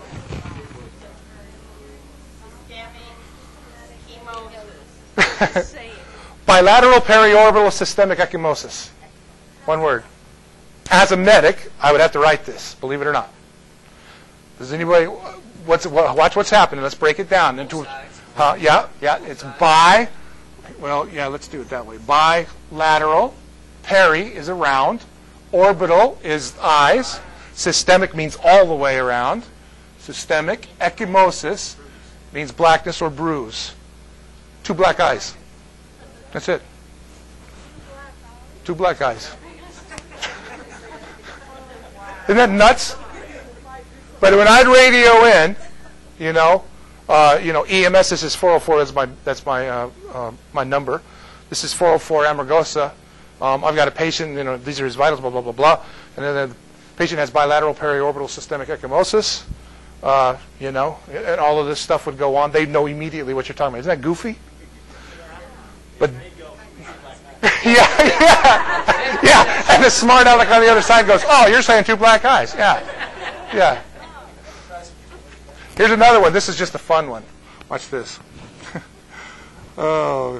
Bilateral periorbital systemic ecchymosis. One word. As a medic, I would have to write this, believe it or not. Does anybody... watch what's happening. Let's break it down into... yeah, it's bi... Well, yeah, let's do it that way. Bilateral. Peri is around. Orbital is eyes. Systemic means all the way around. Systemic. Ecchymosis means blackness or bruise. 2 black eyes. That's it. 2 black eyes. Isn't that nuts? But when I'd radio in, EMS, this is 404. That's my number. This is 404 Amargosa. I've got a patient. These are his vitals. Blah blah blah blah. And then the patient has bilateral periorbital systemic ecchymosis. And all of this stuff would go on. They'd know immediately what you're talking about. Isn't that goofy? But yeah. And the smart aleck on the other side goes, "Oh, you're saying 2 black eyes." Yeah. Here's another one. This is just a fun one. Watch this. Oh.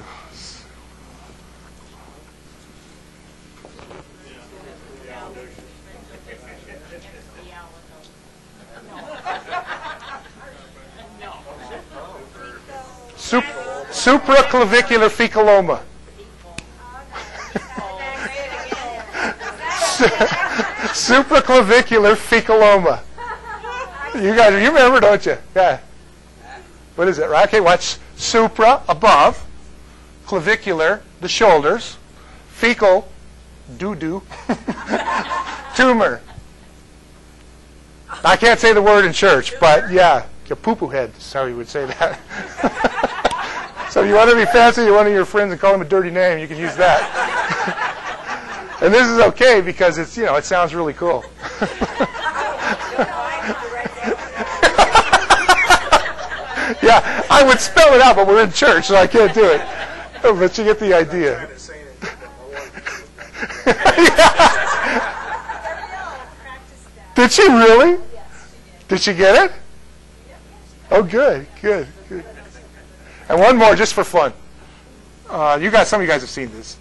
Supraclavicular fecaloma. Supraclavicular fecaloma. You guys, you remember, don't you? Yeah. What is it, right? Okay, watch. Supra, above. Clavicular, the shoulders. Fecal, doo-doo. Tumor. I can't say the word in church, but yeah, your poo-poo head is how you would say that. So if you want to be fancy to one of your friends and call him a dirty name, you can use that. And this is okay because it's, it sounds really cool. Yeah, I would spell it out, but we're in church, so I can't do it. But you get the idea. Did she really? Did she get it? Oh, good. And one more, just for fun. Some of you guys have seen this.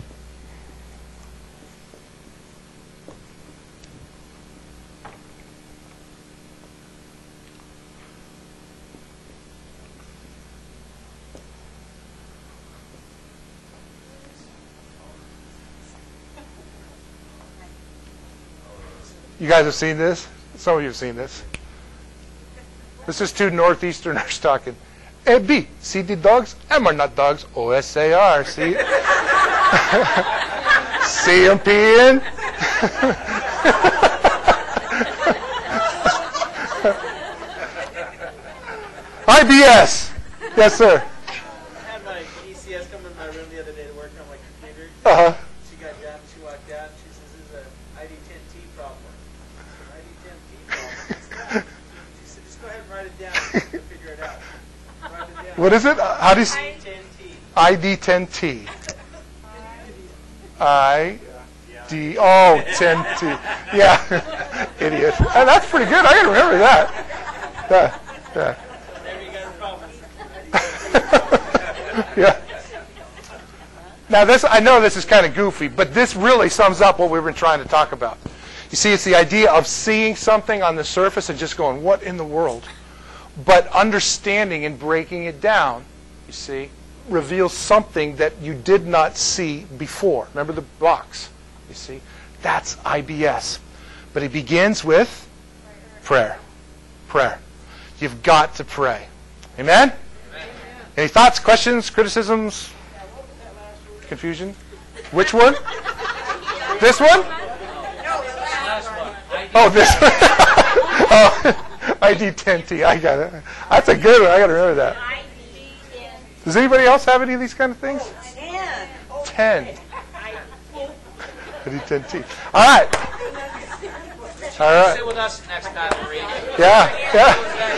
You guys have seen this? Some of you have seen this. This is 2 Northeasterners talking. A, B, see the dogs? M are not dogs. O-S-A-R, see? See them peeing? IBS. Yes, sir. I had my ECS come in my room the other day to work on my computer. Uh-huh. She got down, she walked down, she says, "This is an ID10T problem." I said, "ID10T problem?" She said, "Just go ahead and write it down. We'll figure it out." Write it down. What is it? How do you say? ID10T. ID10T. Oh, 10T. Yeah. Idiot. Oh, that's pretty good. I can remember that. Yeah. There you go, the problem. Yeah. Now, I know this is kind of goofy, but this really sums up what we've been trying to talk about. You see, it's the idea of seeing something on the surface and just going, what in the world? But understanding and breaking it down, you see, reveals something that you did not see before. Remember the box, you see? That's IBS. But it begins with prayer. Prayer. You've got to pray. Amen? Any thoughts, questions, criticisms, confusion? Which one? This one? Oh, this one. Oh, ID10T. I got it. That's a good one. I got to remember that. Does anybody else have any of these kind of things? 10. ID10T. All right. All right. Sit with us next time, Marie. Yeah.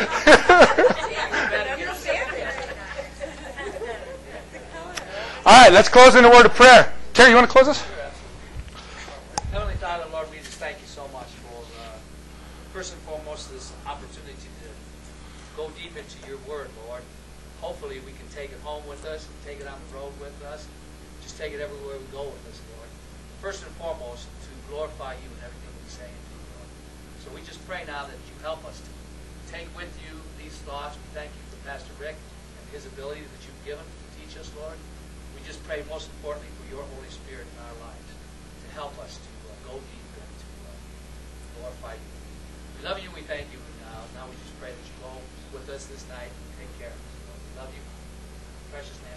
All right, let's close in a word of prayer. Terry, you want to close us? Heavenly Father, Lord, we just thank you so much for, first and foremost, this opportunity to go deep into your word, Lord. Hopefully we can take it home with us and take it on the road with us. Just take it everywhere we go with us, Lord. First and foremost, to glorify you in everything we say and do, Lord. So we just pray now that you help us to take with you these thoughts. We thank you for Pastor Rick and his ability that you've given to teach us, Lord. We just pray most importantly for your Holy Spirit in our lives to help us to go deep and to glorify you. We love you. We thank you. And now we just pray that you go with us this night and take care of us. Lord. We love you. In precious name.